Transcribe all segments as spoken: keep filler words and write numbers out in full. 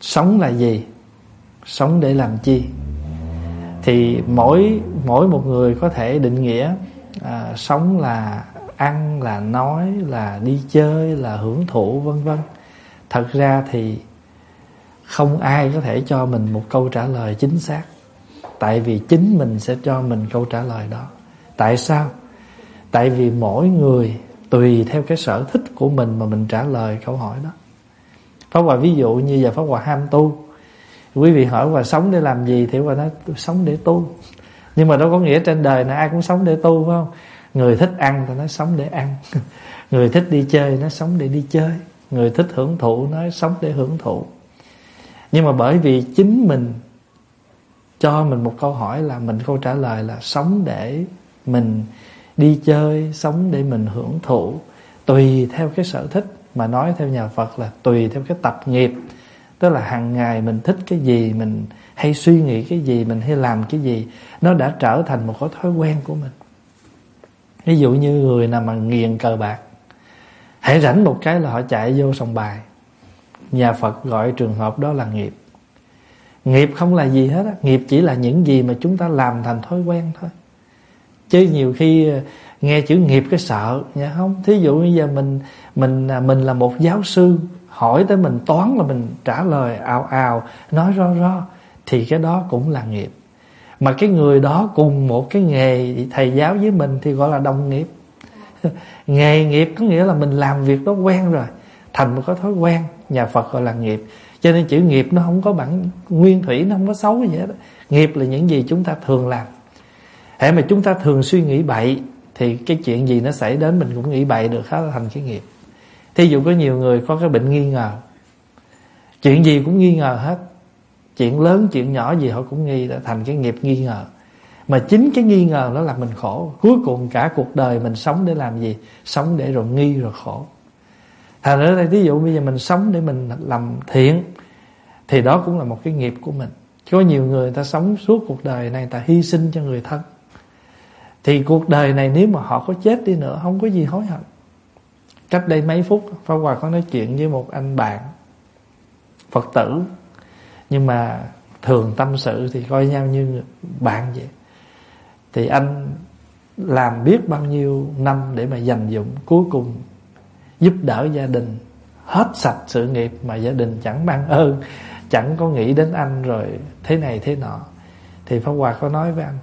sống là gì, sống để làm chi. Thì mỗi mỗi một người có thể định nghĩa à, sống là ăn, là nói, là đi chơi, là hưởng thụ, vân vân. Thật ra thì không ai có thể cho mình một câu trả lời chính xác, tại vì chính mình sẽ cho mình câu trả lời đó. Tại sao? Tại vì mỗi người tùy theo cái sở thích của mình mà mình trả lời câu hỏi đó. Pháp Hòa ví dụ như giờ Pháp Hòa ham tu, quý vị hỏi Hòa sống để làm gì thì Hòa nói sống để tu. Nhưng mà đâu có nghĩa trên đời này ai cũng sống để tu, phải không? Người thích ăn thì nói sống để ăn, người thích đi chơi nói sống để đi chơi, người thích hưởng thụ nói sống để hưởng thụ. Nhưng mà bởi vì chính mình cho mình một câu hỏi là mình câu trả lời là sống để mình đi chơi, sống để mình hưởng thụ, tùy theo cái sở thích. Mà nói theo nhà Phật là tùy theo cái tập nghiệp. Tức là hàng ngày mình thích cái gì, mình hay suy nghĩ cái gì, mình hay làm cái gì, nó đã trở thành một cái thói quen của mình. Ví dụ như người nào mà nghiền cờ bạc, hãy rảnh một cái là họ chạy vô sòng bài. Nhà Phật gọi trường hợp đó là nghiệp. Nghiệp không là gì hết á. Nghiệp chỉ là những gì mà chúng ta làm thành thói quen thôi. Chứ nhiều khi nghe chữ nghiệp cái sợ nha, không. Thí dụ như giờ mình mình mình là một giáo sư, hỏi tới mình toán là mình trả lời ào ào, nói ro ro, thì cái đó cũng là nghiệp. Mà cái người đó cùng một cái nghề thầy giáo với mình thì gọi là đồng nghiệp. Nghề nghiệp có nghĩa là mình làm việc đó quen rồi, thành một cái thói quen. Nhà Phật gọi là nghiệp. Cho nên chữ nghiệp nó không có bản nguyên thủy, nó không có xấu gì hết. Nghiệp là những gì chúng ta thường làm. Hễ mà chúng ta thường suy nghĩ bậy thì cái chuyện gì nó xảy đến mình cũng nghĩ bậy được, đó là thành cái nghiệp. Thí dụ có nhiều người có cái bệnh nghi ngờ, chuyện gì cũng nghi ngờ hết, chuyện lớn chuyện nhỏ gì họ cũng nghi, đã thành cái nghiệp nghi ngờ. Mà chính cái nghi ngờ nó làm mình khổ. Cuối cùng cả cuộc đời mình sống để làm gì? Sống để rồi nghi rồi khổ. Thành ra đây, ví dụ bây giờ mình sống để mình làm thiện thì đó cũng là một cái nghiệp của mình. Có nhiều người ta sống suốt cuộc đời này, ta hy sinh cho người thân, thì cuộc đời này nếu mà họ có chết đi nữa không có gì hối hận. Cách đây mấy phút Pháp Hòa có nói chuyện với một anh bạn Phật tử, nhưng mà thường tâm sự thì coi nhau như bạn vậy. Thì anh làm biết bao nhiêu năm để mà dành dụm, cuối cùng giúp đỡ gia đình hết sạch sự nghiệp, mà gia đình chẳng mang ơn, chẳng có nghĩ đến anh rồi thế này thế nọ. Thì Pháp Hòa có nói với anh,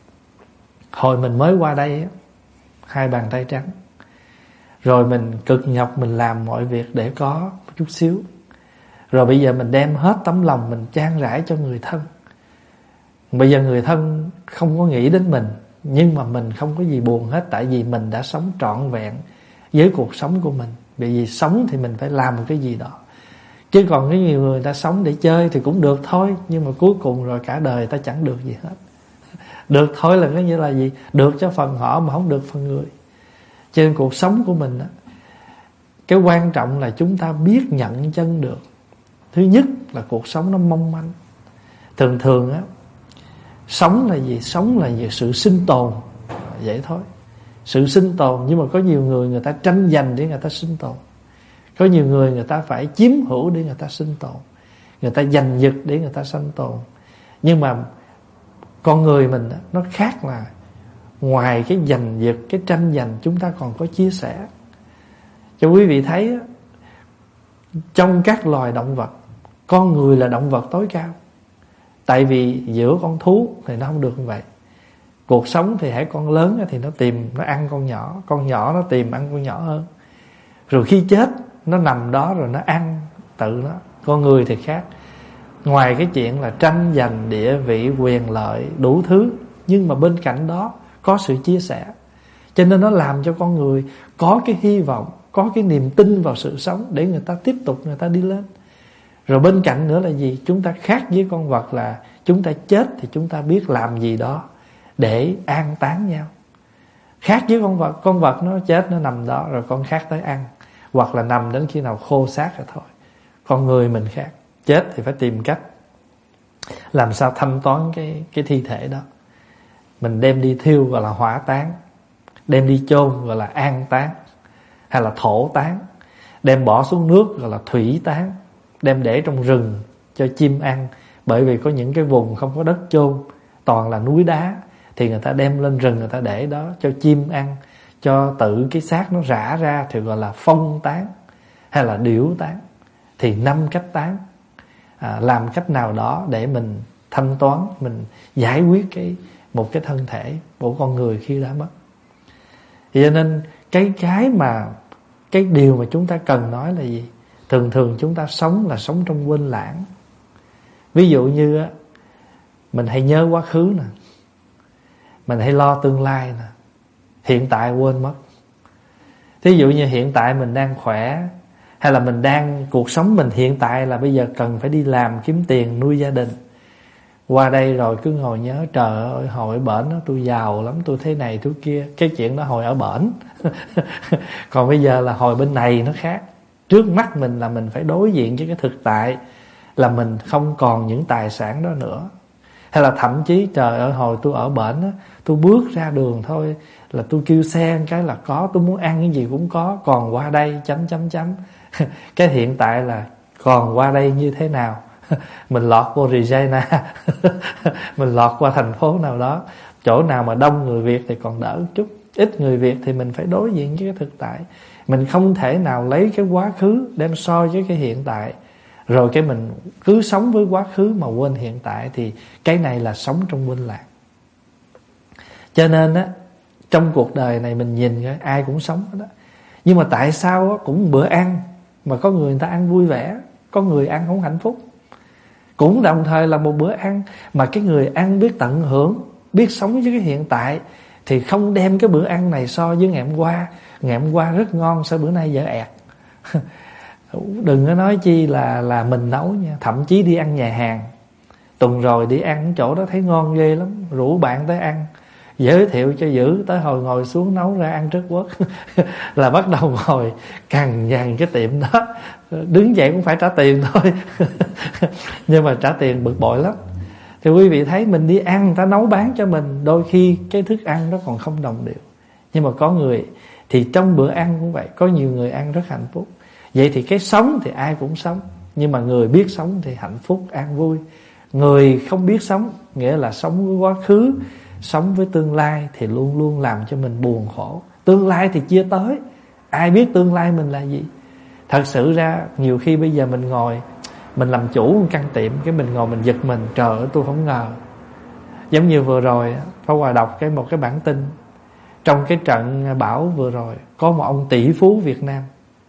hồi mình mới qua đây hai bàn tay trắng, rồi mình cực nhọc mình làm mọi việc để có một chút xíu, rồi bây giờ mình đem hết tấm lòng mình chan rãi cho người thân. Bây giờ người thân không có nghĩ đến mình, nhưng mà mình không có gì buồn hết, tại vì mình đã sống trọn vẹn với cuộc sống của mình. Bởi vì sống thì mình phải làm một cái gì đó. Chứ còn cái nhiều người ta sống để chơi thì cũng được thôi, nhưng mà cuối cùng rồi cả đời ta chẳng được gì hết. Được thôi là cái như là gì? Được cho phần họ mà không được phần người. Cho nên cuộc sống của mình á, cái quan trọng là chúng ta biết nhận chân được. Thứ nhất là cuộc sống nó mong manh. Thường thường á, sống là gì? Sống là gì? Sự sinh tồn. Vậy thôi. Sự sinh tồn. Nhưng mà có nhiều người người ta tranh giành để người ta sinh tồn. Có nhiều người người ta phải chiếm hữu để người ta sinh tồn. Người ta giành giật để người ta sinh tồn. Nhưng mà con người mình á, nó khác là ngoài cái giành giật, cái tranh giành, chúng ta còn có chia sẻ. Cho quý vị thấy á, trong các loài động vật, con người là động vật tối cao. Tại vì giữa con thú thì nó không được như vậy. Cuộc sống thì hãy con lớn thì nó tìm, nó ăn con nhỏ, con nhỏ nó tìm ăn con nhỏ hơn. Rồi khi chết nó nằm đó rồi nó ăn tự nó. Con người thì khác. Ngoài cái chuyện là tranh giành địa vị, quyền lợi, đủ thứ, nhưng mà bên cạnh đó có sự chia sẻ. Cho nên nó làm cho con người có cái hy vọng, có cái niềm tin vào sự sống để người ta tiếp tục người ta đi lên. Rồi bên cạnh nữa là gì? Chúng ta khác với con vật là chúng ta chết thì chúng ta biết làm gì đó để an táng nhau. Khác với con vật, con vật nó chết nó nằm đó rồi con khác tới ăn, hoặc là nằm đến khi nào khô xác rồi thôi. Con người mình khác, chết thì phải tìm cách làm sao thanh toán cái, cái thi thể đó. Mình đem đi thiêu gọi là hỏa táng, đem đi chôn gọi là an táng, hay là thổ táng, đem bỏ xuống nước gọi là thủy táng, đem để trong rừng cho chim ăn. Bởi vì có những cái vùng không có đất chôn, toàn là núi đá, thì người ta đem lên rừng, người ta để đó cho chim ăn, cho tự cái xác nó rã ra thì gọi là phong tán hay là điểu tán. Thì năm cách tán, à, làm cách nào đó để mình thanh toán, mình giải quyết cái một cái thân thể của con người khi đã mất. Thì cho nên cái cái mà cái điều mà chúng ta cần nói là gì? Thường thường chúng ta sống là sống trong quên lãng. Ví dụ như á, mình hay nhớ quá khứ nè, mình hay lo tương lai nè, hiện tại quên mất. Thí dụ như hiện tại mình đang khỏe, hay là mình đang, cuộc sống mình hiện tại là bây giờ cần phải đi làm kiếm tiền nuôi gia đình. Qua đây rồi cứ ngồi nhớ, trời ơi hồi ở bển đó tôi giàu lắm, tôi thế này tôi kia. Cái chuyện đó hồi ở bển. Còn bây giờ là hồi bên này nó khác. Trước mắt mình là mình phải đối diện với cái thực tại là mình không còn những tài sản đó nữa. Hay là thậm chí trời ơi hồi tôi ở bển á, tôi bước ra đường thôi là tôi kêu xe cái là có, tôi muốn ăn cái gì cũng có. Còn qua đây chấm chấm chấm. Cái hiện tại là còn qua đây như thế nào. Mình lọt vô Regina, mình lọt qua thành phố nào đó, chỗ nào mà đông người Việt thì còn đỡ chút, ít người Việt thì mình phải đối diện với cái thực tại. Mình không thể nào lấy cái quá khứ đem so với cái hiện tại, rồi cái mình cứ sống với quá khứ mà quên hiện tại. Thì cái này là sống trong quên lạc. Cho nên á, trong cuộc đời này mình nhìn cái ai cũng sống đó. Nhưng mà tại sao á, cũng bữa ăn mà có người người ta ăn vui vẻ, có người ăn không hạnh phúc. Cũng đồng thời là một bữa ăn mà cái người ăn biết tận hưởng, biết sống với cái hiện tại, thì không đem cái bữa ăn này so với ngày hôm qua. Ngày hôm qua rất ngon, sao bữa nay dở ẹt. Đừng có nói chi là là mình nấu nha. Thậm chí đi ăn nhà hàng, tuần rồi đi ăn chỗ đó thấy ngon ghê lắm, rủ bạn tới ăn, giới thiệu cho dữ, tới hồi ngồi xuống nấu ra ăn rất quất. Là bắt đầu ngồi cằn nhằn cái tiệm đó, đứng dậy cũng phải trả tiền thôi. Nhưng mà trả tiền bực bội lắm. Thì quý vị thấy mình đi ăn, người ta nấu bán cho mình, đôi khi cái thức ăn nó còn không đồng đều. Nhưng mà có người thì trong bữa ăn cũng vậy, có nhiều người ăn rất hạnh phúc. Vậy thì cái sống thì ai cũng sống, nhưng mà người biết sống thì hạnh phúc an vui. Người không biết sống, nghĩa là sống với quá khứ, sống với tương lai, thì luôn luôn làm cho mình buồn khổ. Tương lai thì chưa tới, ai biết tương lai mình là gì. Thật sự ra nhiều khi bây giờ mình ngồi, mình làm chủ một căn tiệm, cái mình ngồi mình giật mình, trời ơi tôi không ngờ. Giống như vừa rồi Pháp Hòa đọc cái một cái bản tin, trong cái trận bão vừa rồi có một ông tỷ phú Việt Nam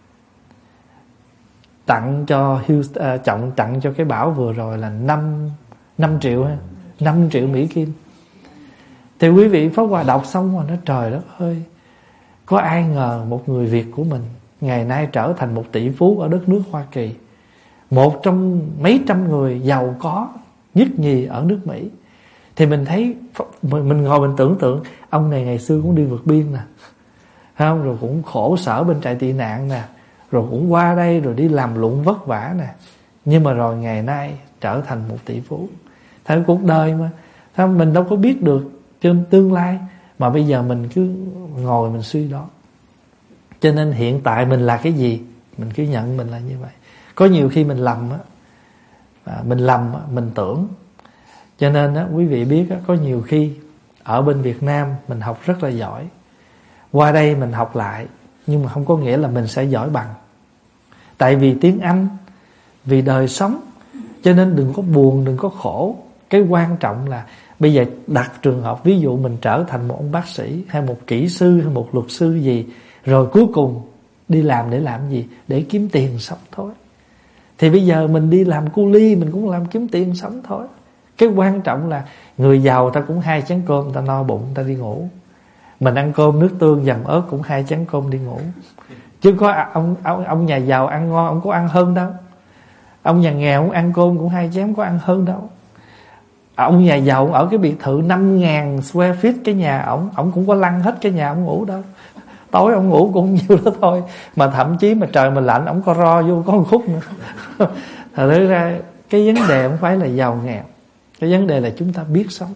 tặng cho Houston, uh, trọng tặng cho cái bão vừa rồi là năm triệu ha, năm triệu Mỹ Kim. Thì quý vị Pháp Hòa đọc xong rồi nói trời đất ơi, có ai ngờ một người Việt của mình ngày nay trở thành một tỷ phú ở đất nước Hoa Kỳ, một trong mấy trăm người giàu có nhất nhì ở nước Mỹ. Thì mình thấy, mình ngồi mình tưởng tượng ông này ngày xưa cũng đi vượt biên nè, không, rồi cũng khổ sở bên trại tị nạn nè, rồi cũng qua đây rồi đi làm lụng vất vả nè, nhưng mà rồi ngày nay trở thành một tỷ phú. Thế cuộc đời mà, thế mình đâu có biết được trên tương lai, mà bây giờ mình cứ ngồi mình suy đoán. Cho nên hiện tại mình là cái gì, mình cứ nhận mình là như vậy. Có nhiều khi mình lầm á, mình lầm á, mình tưởng. Cho nên á, quý vị biết á, có nhiều khi ở bên Việt Nam mình học rất là giỏi, qua đây mình học lại, nhưng mà không có nghĩa là mình sẽ giỏi bằng. Tại vì tiếng Anh, vì đời sống, cho nên đừng có buồn, đừng có khổ. Cái quan trọng là bây giờ đặt trường hợp, ví dụ mình trở thành một ông bác sĩ, hay một kỹ sư, hay một luật sư gì, rồi cuối cùng đi làm để làm gì? Để kiếm tiền sống thôi. Thì bây giờ mình đi làm cu ly, mình cũng làm kiếm tiền sống thôi. Cái quan trọng là người giàu ta cũng hai chén cơm, ta no bụng, ta đi ngủ. Mình ăn cơm nước tương dầm ớt cũng hai chén cơm đi ngủ. Chứ có ông, ông, ông nhà giàu ăn ngon, ông có ăn hơn đâu. Ông nhà nghèo ông ăn cơm cũng hai chén, có ăn hơn đâu. Ông nhà giàu ở cái biệt thự năm ngàn square feet cái nhà ổng, ổng cũng có lăn hết cái nhà ổng ngủ đâu. Tối ông ngủ cũng nhiêu đó thôi. Mà thậm chí mà trời mà lạnh, ổng có ro vô có một khúc nữa. Thật ra cái vấn đề không phải là giàu nghèo, cái vấn đề là chúng ta biết sống.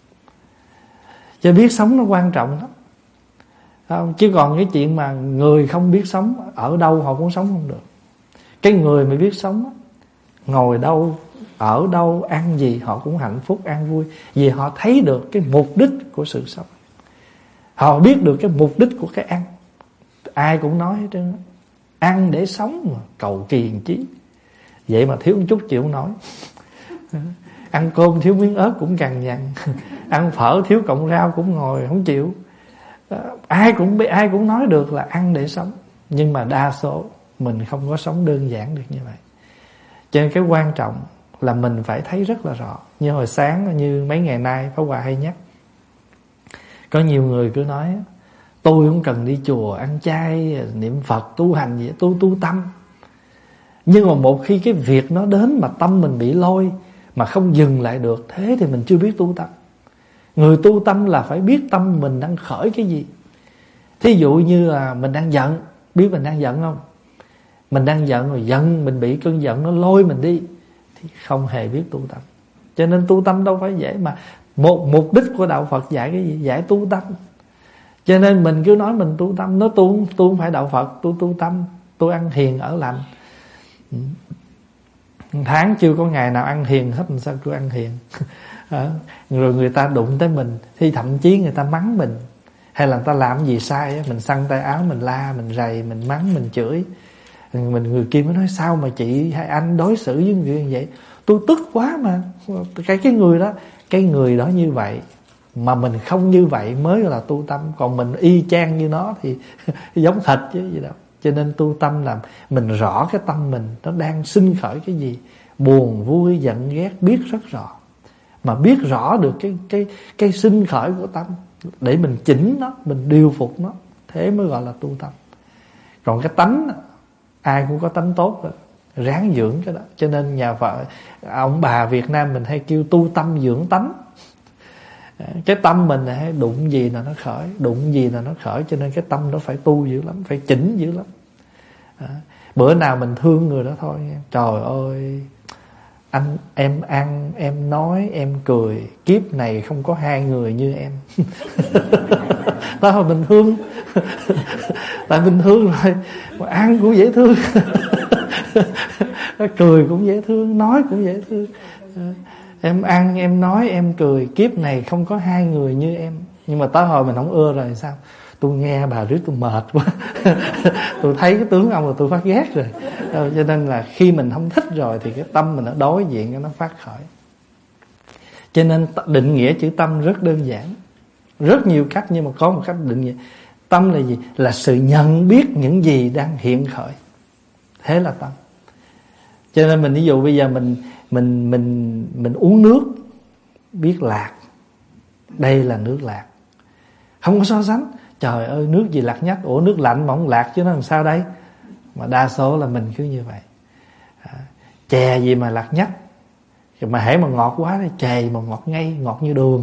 Cho biết sống nó quan trọng lắm. Không? Chứ còn cái chuyện mà người không biết sống, ở đâu họ cũng sống không được. Cái người mà biết sống, ngồi đâu ở đâu, ăn gì họ cũng hạnh phúc, an vui. Vì họ thấy được cái mục đích của sự sống, họ biết được cái mục đích của cái ăn. Ai cũng nói hết trơn, ăn để sống mà cầu kỳ làm chí. Vậy mà thiếu một chút chịu không nói. Ăn cơm thiếu miếng ớt cũng cằn nhằn, ăn phở thiếu cọng rau cũng ngồi không chịu. Ai cũng ai cũng nói được là ăn để sống, nhưng mà đa số mình không có sống đơn giản được như vậy. Cho nên cái quan trọng là mình phải thấy rất là rõ. Như hồi sáng, như mấy ngày nay Pháp Hòa hay nhắc, có nhiều người cứ nói tôi không cần đi chùa ăn chay niệm Phật tu hành gì, tôi tu tâm. Nhưng mà một khi cái việc nó đến mà tâm mình bị lôi mà không dừng lại được, thế thì mình chưa biết tu tâm. Người tu tâm là phải biết tâm mình đang khởi cái gì. Thí dụ như là mình đang giận, biết mình đang giận không? Mình đang giận rồi giận, mình bị cơn giận nó lôi mình đi, thì không hề biết tu tâm. Cho nên tu tâm đâu phải dễ. Mà một mục đích của đạo Phật dạy cái gì? Dạy tu tâm. Cho nên mình cứ nói mình tu tâm, nó tu, tu không phải đạo Phật, tu tu tâm, tôi ăn hiền ở lành. Tháng chưa có ngày nào ăn hiền hết, sao tôi ăn hiền? Rồi người ta đụng tới mình, thì thậm chí người ta mắng mình, hay là người ta làm gì sai, mình xăng tay áo, mình la, mình rầy, mình mắng, mình chửi. Mình người kia mới nói sao mà chị hay anh đối xử với người như vậy? Tôi tức quá mà. Cái cái người đó, cái người đó như vậy mà mình không như vậy mới là tu tâm. Còn mình y chang như nó thì giống thịt chứ gì đâu. Cho nên tu tâm là mình rõ cái tâm mình nó đang sinh khởi cái gì, buồn, vui, giận, ghét, biết rất rõ. Mà biết rõ được cái cái cái sinh khởi của tâm để mình chỉnh nó, mình điều phục nó, thế mới gọi là tu tâm. Còn cái tánh, ai cũng có tánh tốt rồi, ráng dưỡng cái đó. Cho nên nhà vợ ông bà Việt Nam mình hay kêu tu tâm dưỡng tánh. Cái tâm mình này đụng gì là nó khởi, đụng gì là nó khởi. Cho nên cái tâm nó phải tu dữ lắm, phải chỉnh dữ lắm. À, bữa nào mình thương người đó thôi, trời ơi, anh em ăn, em nói, em cười, kiếp này không có hai người như em. Đó là mình thương. Tại mình thương rồi, mà ăn cũng dễ thương, cười cũng dễ thương, nói cũng dễ thương. Em ăn, em nói, em cười, kiếp này không có hai người như em. Nhưng mà tới hồi mình không ưa rồi sao? Tôi nghe bà riết tôi mệt quá. Tôi thấy cái tướng ông là tôi phát ghét rồi. Cho nên là khi mình không thích rồi thì cái tâm mình nó đối diện, cái nó phát khởi. Cho nên định nghĩa chữ tâm rất đơn giản, rất nhiều cách, nhưng mà có một cách định nghĩa. Tâm là gì? Là sự nhận biết những gì đang hiện khởi. Thế là tâm. Cho nên mình ví dụ bây giờ mình mình mình mình uống nước, biết lạc, đây là nước lạc, không có so sánh. Trời ơi, nước gì lạc nhất? Ủa nước lạnh mà không lạc chứ nó làm sao đây? Mà đa số là mình cứ như vậy. À, chè gì mà lạc nhất? Mà hễ mà ngọt quá thì chè mà ngọt ngay, ngọt như đường.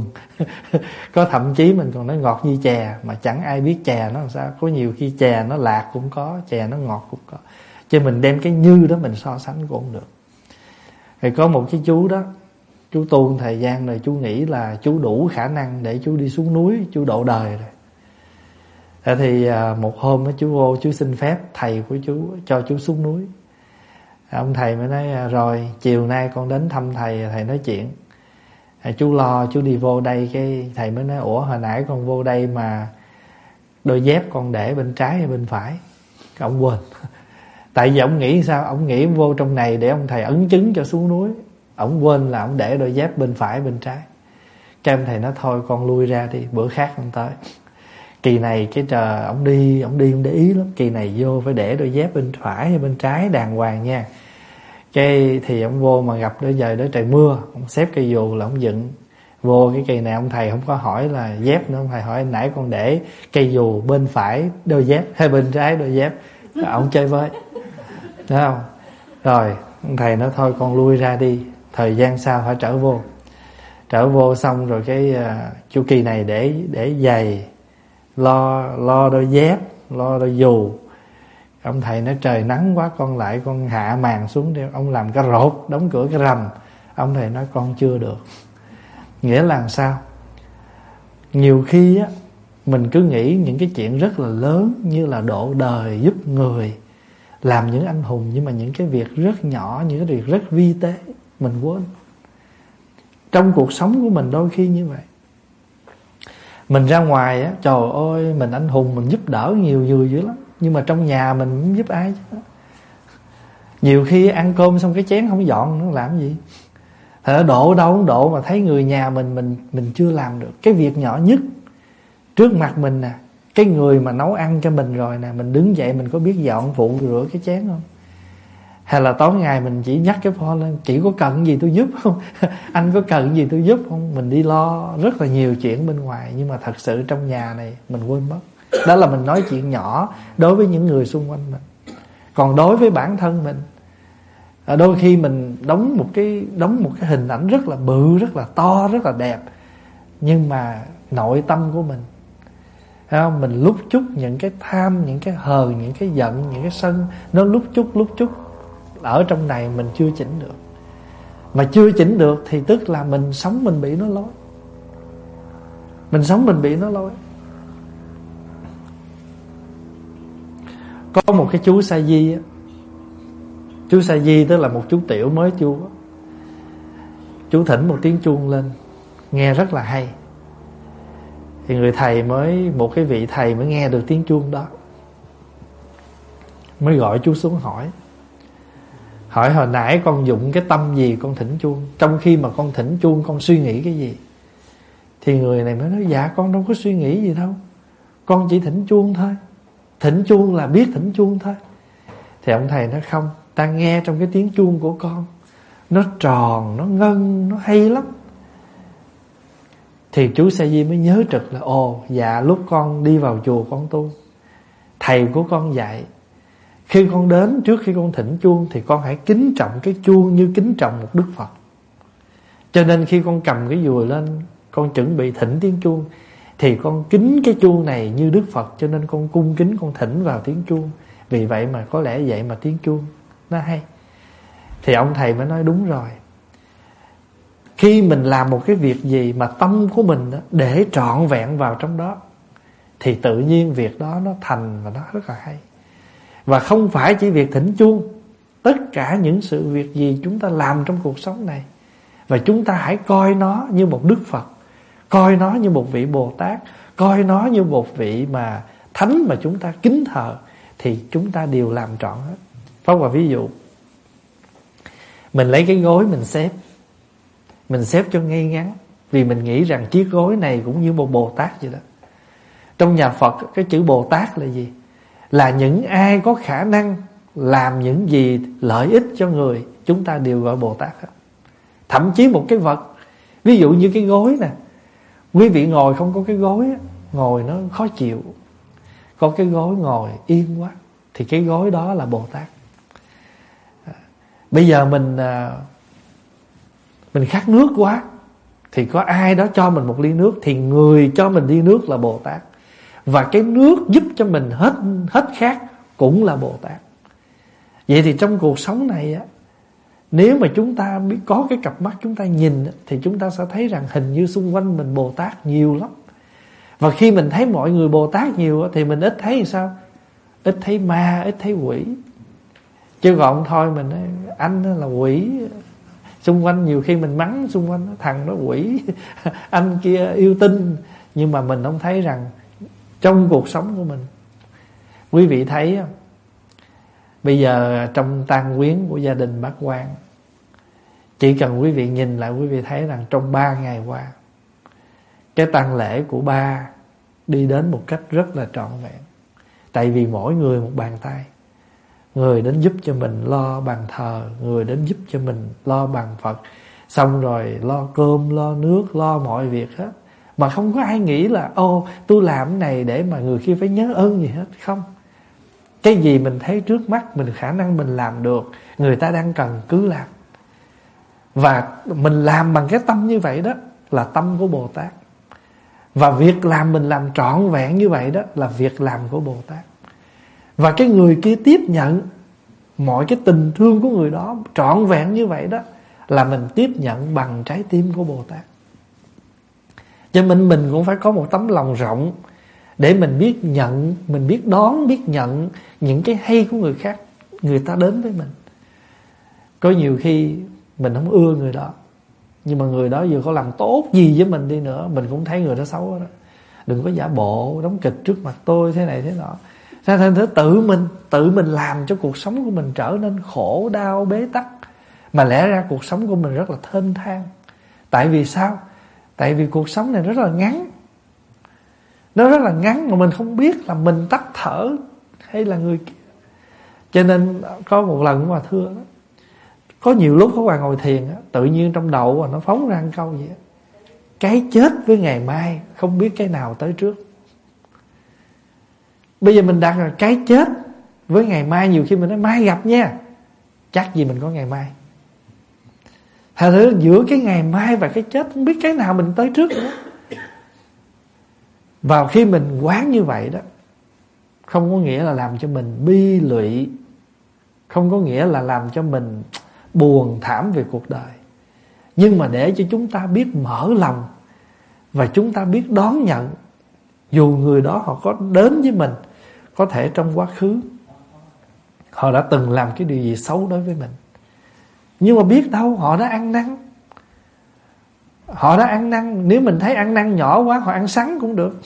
Có thậm chí mình còn nói ngọt như chè, mà chẳng ai biết chè nó làm sao. Có nhiều khi chè nó lạc cũng có, chè nó ngọt cũng có. Chứ mình đem cái như đó mình so sánh cũng không được. Thì có một cái chú đó, chú tu thời gian rồi, chú nghĩ là chú đủ khả năng để chú đi xuống núi, chú độ đời rồi. Thế thì một hôm đó, chú vô, chú xin phép thầy của chú cho chú xuống núi. Ông thầy mới nói rồi chiều nay con đến thăm thầy, thầy nói chuyện. Chú lo chú đi vô đây, cái thầy mới nói ủa hồi nãy con vô đây mà đôi dép con để bên trái hay bên phải? Ông quên. Tại vì ông nghĩ sao? Ông nghĩ vô trong này để ông thầy ấn chứng cho xuống núi. Ông quên là ông để đôi dép bên phải bên trái. Cái ông thầy nói thôi con lui ra đi, bữa khác con tới. Kỳ này cái trời ông đi, ông đi ông để ý lắm. Kỳ này vô phải để đôi dép bên phải hay bên trái đàng hoàng nha. Cái thì ông vô mà gặp đôi giờ đôi trời mưa, ông xếp cây dù là ông dựng. Vô cái kỳ này ông thầy không có hỏi là dép nữa, ông thầy hỏi nãy con để cây dù bên phải đôi dép hay bên trái đôi dép? Ông chơi với, thấy không? Rồi ông thầy nói thôi con lui ra đi, thời gian sau phải trở vô. Trở vô xong rồi cái uh, chu kỳ này để để giày, lo lo đôi dép, lo đôi dù. Ông thầy nói trời nắng quá, con lại con hạ màn xuống đi. Ông làm cái rột, đóng cửa cái rầm. Ông thầy nói con chưa được. Nghĩa là làm sao? Nhiều khi á, mình cứ nghĩ những cái chuyện rất là lớn như là độ đời, giúp người, làm những anh hùng, nhưng mà những cái việc rất nhỏ, những cái việc rất vi tế, mình quên. Trong cuộc sống của mình đôi khi như vậy. Mình ra ngoài á, trời ơi, mình anh hùng, mình giúp đỡ nhiều người dữ lắm, nhưng mà trong nhà mình không giúp ai chứ. Nhiều khi ăn cơm xong cái chén không dọn, nó làm gì? Thật độ đâu không độ mà thấy người nhà mình mình mình chưa làm được cái việc nhỏ nhất trước mặt mình nè, cái người mà nấu ăn cho mình rồi nè, mình đứng dậy mình có biết dọn phụ rửa cái chén không? Hay là tối ngày mình chỉ nhắc cái phone lên, chị có cần gì tôi giúp không? Anh có cần gì tôi giúp không? Mình đi lo rất là nhiều chuyện bên ngoài, nhưng mà thật sự trong nhà này mình quên mất. Đó là mình nói chuyện nhỏ đối với những người xung quanh mình. Còn đối với bản thân mình, đôi khi mình đóng một cái đóng một cái hình ảnh rất là bự, rất là to, rất là đẹp, nhưng mà nội tâm của mình, thấy không? Mình lúc chút những cái tham, những cái hờn, những cái giận, những cái sân, nó lúc chút lúc chút ở trong này mình chưa chỉnh được. Mà chưa chỉnh được thì tức là mình sống mình bị nó lối. Mình sống mình bị nó lối. Có một cái chú Sa Di á, chú Sa Di tức là một chú tiểu mới chú. Chú thỉnh một tiếng chuông lên, nghe rất là hay. Thì người thầy mới, một cái vị thầy mới nghe được tiếng chuông đó, mới gọi chú xuống hỏi. Hỏi hồi nãy con dụng cái tâm gì con thỉnh chuông? Trong khi mà con thỉnh chuông con suy nghĩ cái gì? Thì người này mới nói, dạ con đâu có suy nghĩ gì đâu, con chỉ thỉnh chuông thôi. Thỉnh chuông là biết thỉnh chuông thôi. Thì ông thầy nói không, ta nghe trong cái tiếng chuông của con, nó tròn, nó ngân, nó hay lắm. Thì chú Sa Di mới nhớ trực là ồ, dạ lúc con đi vào chùa con tu, thầy của con dạy, khi con đến, trước khi con thỉnh chuông thì con hãy kính trọng cái chuông như kính trọng một Đức Phật. Cho nên khi con cầm cái dùi lên, con chuẩn bị thỉnh tiếng chuông, thì con kính cái chuông này như Đức Phật, cho nên con cung kính con thỉnh vào tiếng chuông. Vì vậy mà có lẽ vậy mà tiếng chuông nó hay. Thì ông thầy mới nói đúng rồi. Khi mình làm một cái việc gì mà tâm của mình đó, để trọn vẹn vào trong đó, thì tự nhiên việc đó nó thành và nó rất là hay. Và không phải chỉ việc thỉnh chuông, tất cả những sự việc gì chúng ta làm trong cuộc sống này, và chúng ta hãy coi nó như một Đức Phật, coi nó như một vị Bồ Tát, coi nó như một vị mà thánh mà chúng ta kính thờ, thì chúng ta đều làm trọn hết. Pháp Hòa ví dụ, mình lấy cái gối mình xếp, mình xếp cho ngay ngắn, vì mình nghĩ rằng chiếc gối này cũng như một Bồ Tát vậy đó. Trong nhà Phật, cái chữ Bồ Tát là gì? Là những ai có khả năng làm những gì lợi ích cho người, chúng ta đều gọi Bồ Tát hết. Thậm chí một cái vật, ví dụ như cái gối nè, quý vị ngồi không có cái gối, ngồi nó khó chịu. Có cái gối ngồi yên quá, thì cái gối đó là Bồ Tát. Bây giờ mình Mình khát nước quá, thì có ai đó cho mình một ly nước, thì người cho mình ly nước là Bồ Tát. Và cái nước giúp cho mình hết hết khát cũng là Bồ Tát. Vậy thì trong cuộc sống này á, nếu mà chúng ta biết có cái cặp mắt chúng ta nhìn, thì chúng ta sẽ thấy rằng hình như xung quanh mình Bồ Tát nhiều lắm. Và khi mình thấy mọi người Bồ Tát nhiều thì mình ít thấy sao? Ít thấy ma, ít thấy quỷ. Chứ còn thôi mình nói anh là quỷ, xung quanh nhiều khi mình mắng xung quanh thằng đó quỷ, anh kia yêu tinh. Nhưng mà mình không thấy rằng trong cuộc sống của mình, quý vị thấy không? Bây giờ trong tang quyến của gia đình bác Quang, chỉ cần quý vị nhìn lại, quý vị thấy rằng trong ba ngày qua, cái tang lễ của ba đi đến một cách rất là trọn vẹn. Tại vì mỗi người một bàn tay. Người đến giúp cho mình lo bàn thờ, người đến giúp cho mình lo bàn Phật, xong rồi lo cơm, lo nước, lo mọi việc hết. Mà không có ai nghĩ là ô tôi làm cái này để mà người kia phải nhớ ơn gì hết. Không. Cái gì mình thấy trước mắt, mình khả năng mình làm được, người ta đang cần cứ làm. Và mình làm bằng cái tâm như vậy đó là tâm của Bồ Tát. Và việc làm mình làm trọn vẹn như vậy đó là việc làm của Bồ Tát. Và cái người kia tiếp nhận mọi cái tình thương của người đó trọn vẹn như vậy đó là mình tiếp nhận bằng trái tim của Bồ Tát. Cho nên mình cũng phải có một tấm lòng rộng để mình biết nhận, mình biết đón, biết nhận những cái hay của người khác, người ta đến với mình. Có nhiều khi mình không ưa người đó, nhưng mà người đó vừa có làm tốt gì với mình đi nữa, mình cũng thấy người đó xấu đó. Đừng có giả bộ đóng kịch trước mặt tôi thế này thế nọ. Ra thành thứ tự mình tự mình làm cho cuộc sống của mình trở nên khổ đau bế tắc, mà lẽ ra cuộc sống của mình rất là thênh thang. Tại vì sao? Tại vì cuộc sống này rất là ngắn, nó rất là ngắn mà mình không biết là mình tắt thở hay là người kia. Cho nên có một lần mà thưa đó, có nhiều lúc Pháp Hòa ngồi thiền á, tự nhiên trong đầu nó phóng ra một câu vậy: cái chết với ngày mai không biết cái nào tới trước. Bây giờ mình đặt là cái chết với ngày mai, nhiều khi mình nói mai gặp nha, chắc gì mình có ngày mai. Thật sự giữa cái ngày mai và cái chết không biết cái nào mình tới trước nữa. Vào khi mình quán như vậy đó, không có nghĩa là làm cho mình bi lụy, không có nghĩa là làm cho mình buồn thảm về cuộc đời, nhưng mà để cho chúng ta biết mở lòng và chúng ta biết đón nhận. Dù người đó họ có đến với mình, có thể trong quá khứ họ đã từng làm cái điều gì xấu đối với mình, nhưng mà biết đâu họ đã ăn năn. Họ đã ăn năn. Nếu mình thấy ăn năn nhỏ quá, họ ăn sắn cũng được.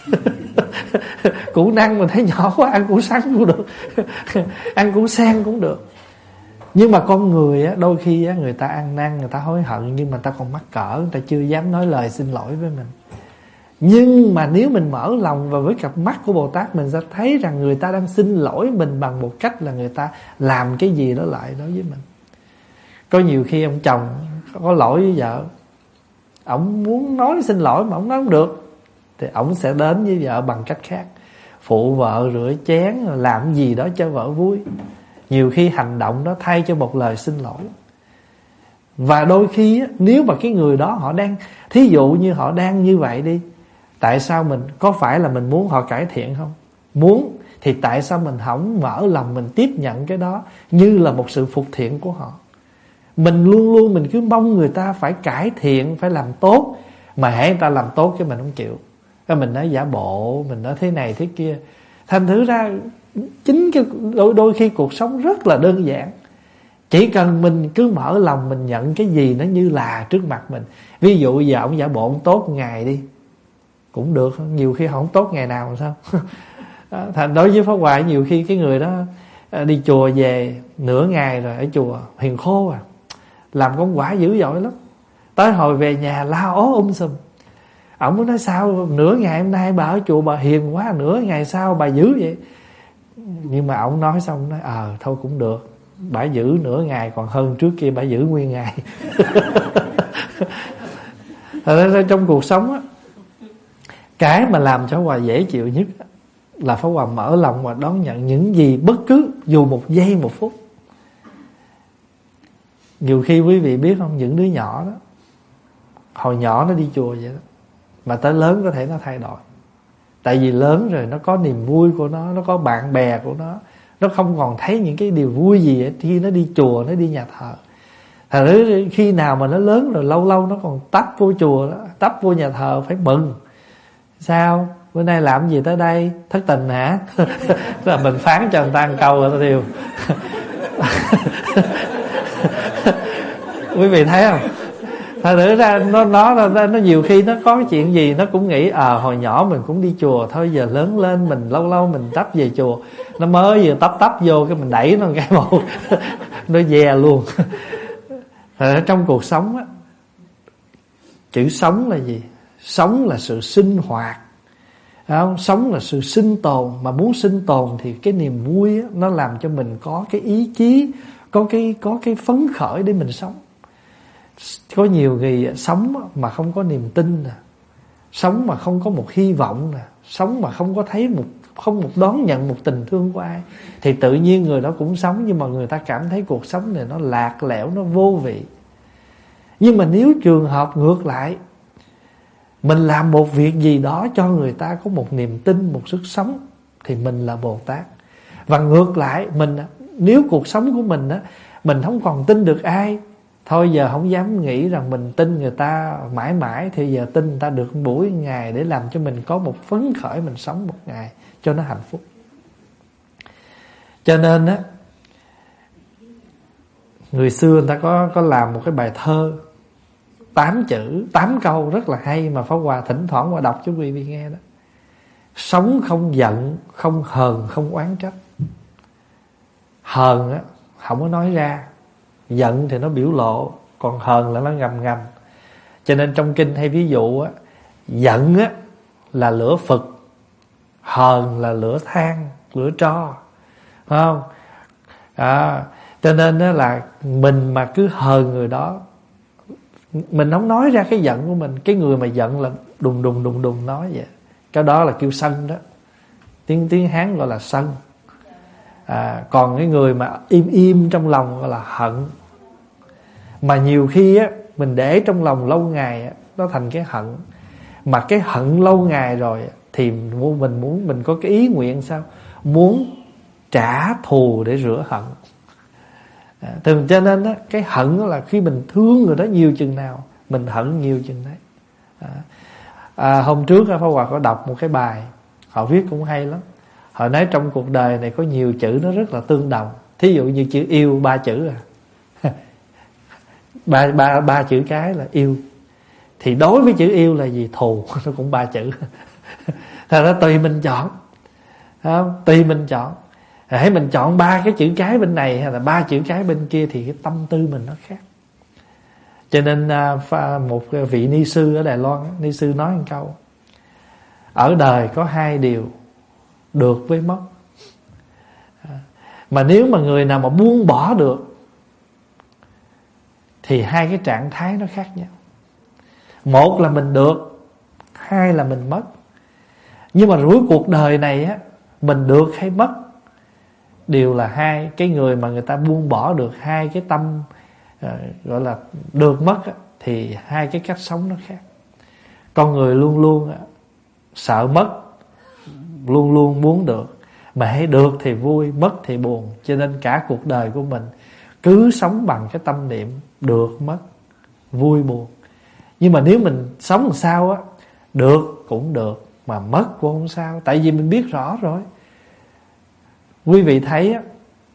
Củ năng mình thấy nhỏ quá, ăn củ sắn cũng được. Ăn củ sen cũng được. Nhưng mà con người á, đôi khi á, người ta ăn năn, người ta hối hận, nhưng mà người ta còn mắc cỡ, người ta chưa dám nói lời xin lỗi với mình. Nhưng mà nếu mình mở lòng và với cặp mắt của Bồ Tát, mình sẽ thấy rằng người ta đang xin lỗi mình bằng một cách là người ta làm cái gì đó lại đối với mình. Có nhiều khi ông chồng có lỗi với vợ, ổng muốn nói xin lỗi mà ổng nói không được, thì ổng sẽ đến với vợ bằng cách khác, phụ vợ rửa chén, làm gì đó cho vợ vui. Nhiều khi hành động đó thay cho một lời xin lỗi. Và đôi khi á, nếu mà cái người đó họ đang, thí dụ như họ đang như vậy đi, tại sao mình, có phải là mình muốn họ cải thiện không? Muốn. Thì tại sao mình không mở lòng mình tiếp nhận cái đó như là một sự phục thiện của họ? Mình luôn luôn mình cứ mong người ta phải cải thiện, phải làm tốt, mà hễ người ta làm tốt cái mình không chịu, cái mình nói giả bộ, mình nói thế này thế kia. Thành thử ra chính cái đôi, đôi khi cuộc sống rất là đơn giản. Chỉ cần mình cứ mở lòng, mình nhận cái gì nó như là trước mặt mình. Ví dụ giờ ông giả bộ ông tốt ngày đi cũng được, nhiều khi không tốt ngày nào làm sao. Thành đối với Pháp Hòa, nhiều khi cái người đó đi chùa về nửa ngày rồi, ở chùa hiền khô à, làm công quả dữ dội lắm, tới hồi về nhà la ố um sùm. Ổng mới nói sao nửa ngày hôm nay bà ở chùa bà hiền quá, nửa ngày sau bà dữ vậy. Nhưng mà ổng nói xong nói ờ à, thôi cũng được, bà giữ nửa ngày còn hơn trước kia bà giữ nguyên ngày. Thật ra trong cuộc sống á, cái mà làm cho Hòa dễ chịu nhất là Pháp Hòa mở lòng và đón nhận những gì, bất cứ dù một giây một phút. Nhiều khi quý vị biết không, những đứa nhỏ đó, hồi nhỏ nó đi chùa vậy đó, mà tới lớn có thể nó thay đổi. Tại vì lớn rồi nó có niềm vui của nó, nó có bạn bè của nó, nó không còn thấy những cái điều vui gì khi nó đi chùa, nó đi nhà thờ. Thật ra khi nào mà nó lớn rồi, lâu lâu nó còn tấp vô chùa đó, tấp vô nhà thờ phải mừng. Sao? Bữa nay làm gì tới đây? Thất tình hả? Là mình phán cho người ta một câu rồi ta điều. Quý vị thấy không? Thật ra ra nó, nó nó nó nhiều khi nó có cái chuyện gì nó cũng nghĩ à hồi nhỏ mình cũng đi chùa, thôi giờ lớn lên mình lâu lâu mình tấp về chùa. Nó mới vừa tấp tấp vô cái mình đẩy nó cái một nó dè luôn. Thật ra trong cuộc sống á, chữ sống là gì? Sống là sự sinh hoạt, không? Sống là sự sinh tồn. Mà muốn sinh tồn thì cái niềm vui á, nó làm cho mình có cái ý chí, có cái có cái phấn khởi để mình sống. Có nhiều người sống mà không có niềm tin nè, sống mà không có một hy vọng nè, sống mà không có thấy một không một đón nhận một tình thương của ai, thì tự nhiên người đó cũng sống, nhưng mà người ta cảm thấy cuộc sống này nó lạc lẽo, nó vô vị. Nhưng mà nếu trường hợp ngược lại, mình làm một việc gì đó cho người ta có một niềm tin, một sức sống, thì mình là Bồ Tát. Và ngược lại, mình nếu cuộc sống của mình á, mình không còn tin được ai, thôi giờ không dám nghĩ rằng mình tin người ta mãi mãi, thì giờ tin người ta được một buổi một ngày để làm cho mình có một phấn khởi, mình sống một ngày cho nó hạnh phúc. Cho nên á, Người xưa người ta có có làm một cái bài thơ tám chữ, tám câu rất là hay mà Pháp Hòa thỉnh thoảng qua đọc cho quý vị nghe đó. Sống không giận, không hờn, không oán trách. Hờn á không có nói ra, giận thì nó biểu lộ, còn hờn là nó ngầm ngầm. Cho nên trong kinh hay ví dụ á, giận á là lửa phực, hờn là lửa than, lửa tro, phải không? À, cho nên đó là mình mà cứ hờn người đó, mình không nói ra cái giận của mình, cái người mà giận là đùng đùng đùng đùng nói vậy, cái đó là kêu sân đó. Tiếng tiếng Hán gọi là sân. À, còn cái người mà im im trong lòng gọi là hận. Mà nhiều khi á mình để trong lòng lâu ngày á, nó thành cái hận. Mà cái hận lâu ngày rồi thì mình muốn, mình có cái ý nguyện sao? Muốn trả thù để rửa hận. À, thường cho nên á, cái hận là khi mình thương người đó nhiều chừng nào, mình hận nhiều chừng đấy. À, à, hôm trước Pháp Hòa có đọc một cái bài, họ viết cũng hay lắm. Họ nói trong cuộc đời này có nhiều chữ nó rất là tương đồng. Thí dụ như chữ yêu ba chữ à ba, ba, ba chữ cái là yêu. Thì đối với chữ yêu là gì? Thù. Nó cũng ba chữ. Thật ra tùy mình chọn, không? Tùy mình chọn. Hãy mình chọn ba cái chữ cái bên này hay là ba chữ cái bên kia thì cái tâm tư mình nó khác. Cho nên một vị ni sư ở Đài Loan, ni sư nói một câu: ở đời có hai điều, được với mất. Mà nếu mà người nào mà buông bỏ được thì hai cái trạng thái nó khác nhau. Một là mình được, hai là mình mất. Nhưng mà rủi cuộc đời này á, mình được hay mất đều là hai. Cái người mà người ta buông bỏ được hai cái tâm uh, gọi là được mất á, thì hai cái cách sống nó khác. Con người luôn luôn uh, sợ mất, luôn luôn muốn được. Mà hãy được thì vui, mất thì buồn. Cho nên cả cuộc đời của mình cứ sống bằng cái tâm niệm được mất, vui buồn. Nhưng mà nếu mình sống làm sao á, được cũng được, mà mất cũng không sao. Tại vì mình biết rõ rồi. Quý vị thấy á,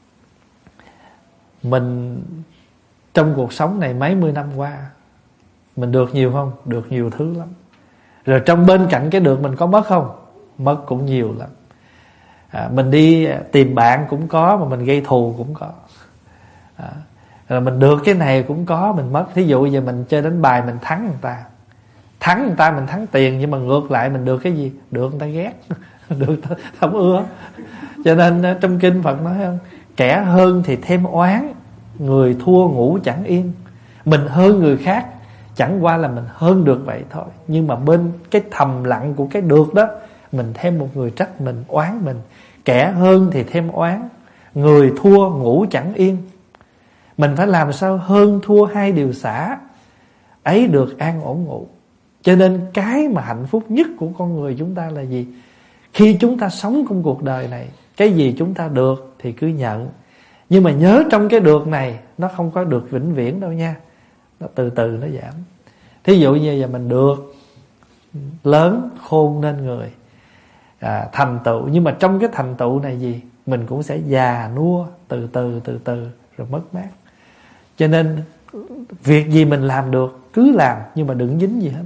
mình trong cuộc sống này mấy mươi năm qua, mình được nhiều không? Được nhiều thứ lắm. Rồi trong bên cạnh cái được mình có mất không? Mất cũng nhiều lắm. À, mình đi tìm bạn cũng có, mà mình gây thù cũng có. À, rồi mình được cái này cũng có, mình mất. Thí dụ giờ mình chơi đánh bài, mình thắng người ta, thắng người ta mình thắng tiền, nhưng mà ngược lại mình được cái gì? Được người ta ghét, được người ta không ưa. Cho nên trong kinh Phật nói không, kẻ hơn thì thêm oán, người thua ngủ chẳng yên. Mình hơn người khác chẳng qua là mình hơn được vậy thôi, nhưng mà bên cái thầm lặng của cái được đó, mình thêm một người trách mình, oán mình. Kẻ hơn thì thêm oán, người thua ngủ chẳng yên. Mình phải làm sao hơn thua hai điều xả, ấy được an ổn ngủ. Cho nên cái mà hạnh phúc nhất của con người chúng ta là gì? Khi chúng ta sống trong cuộc đời này, cái gì chúng ta được thì cứ nhận. Nhưng mà nhớ trong cái được này, nó không có được vĩnh viễn đâu nha. Nó từ từ nó giảm. Thí dụ như giờ mình được lớn, khôn nên người, à, thành tựu. Nhưng mà trong cái thành tựu này gì? Mình cũng sẽ già nua, từ từ từ từ rồi mất mát. Cho nên việc gì mình làm được cứ làm, nhưng mà đừng dính gì hết đó.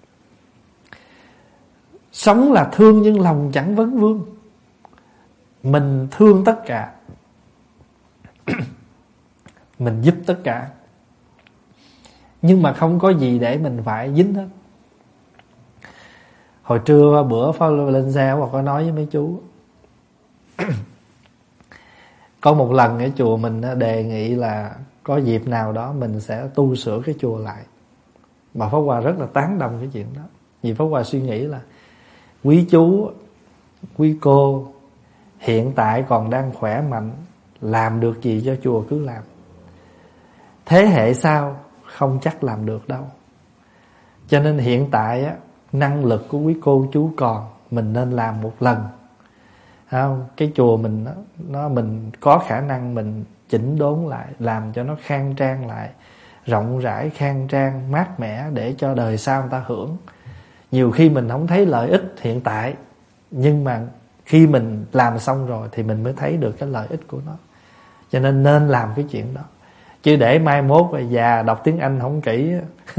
Sống là thương nhưng lòng chẳng vấn vương. Mình thương tất cả, mình giúp tất cả, nhưng mà không có gì để mình phải dính hết. Hồi trưa bữa Pháp lên xe và có nói với mấy chú có một lần ở chùa mình đề nghị là có dịp nào đó mình sẽ tu sửa cái chùa lại. Mà Pháp Hòa rất là tán đồng cái chuyện đó. Vì Pháp Hòa suy nghĩ là quý chú, quý cô hiện tại còn đang khỏe mạnh, làm được gì cho chùa cứ làm. Thế hệ sau không chắc làm được đâu. Cho nên hiện tại á, năng lực của quý cô chú còn, mình nên làm một lần. Không? Cái chùa mình nó, nó mình có khả năng mình chỉnh đốn lại, làm cho nó khang trang lại, rộng rãi, khang trang, mát mẻ để cho đời sau người ta hưởng. Nhiều khi mình không thấy lợi ích hiện tại, nhưng mà khi mình làm xong rồi thì mình mới thấy được cái lợi ích của nó. Cho nên nên làm cái chuyện đó. Chứ để mai mốt rồi già đọc tiếng Anh không kỹ,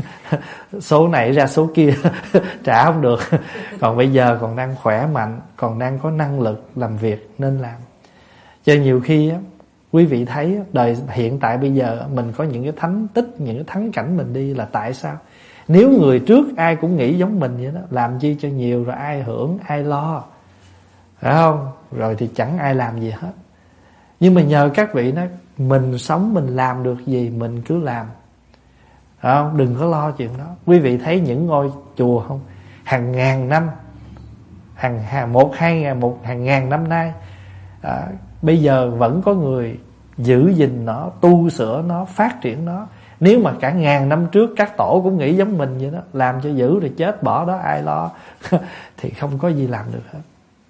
số này ra số kia trả không được. Còn bây giờ còn đang khỏe mạnh, còn đang có năng lực làm việc nên làm. Cho nhiều khi á, quý vị thấy đời hiện tại bây giờ mình có những cái thánh tích, những cái thắng cảnh mình đi là tại sao? Nếu người trước ai cũng nghĩ giống mình vậy đó, làm chi cho nhiều rồi ai hưởng, ai lo, phải không? Rồi thì chẳng ai làm gì hết. Nhưng mà nhờ các vị nói mình sống mình làm được gì mình cứ làm, phải không? Đừng có lo chuyện đó. Quý vị thấy những ngôi chùa không? Hàng ngàn năm, hàng, hàng một hai ngàn một hàng ngàn năm nay, à, bây giờ vẫn có người giữ gìn nó, tu sửa nó, phát triển nó. Nếu mà cả ngàn năm trước các tổ cũng nghĩ giống mình vậy đó, làm cho giữ rồi chết bỏ đó ai lo thì không có gì làm được hết.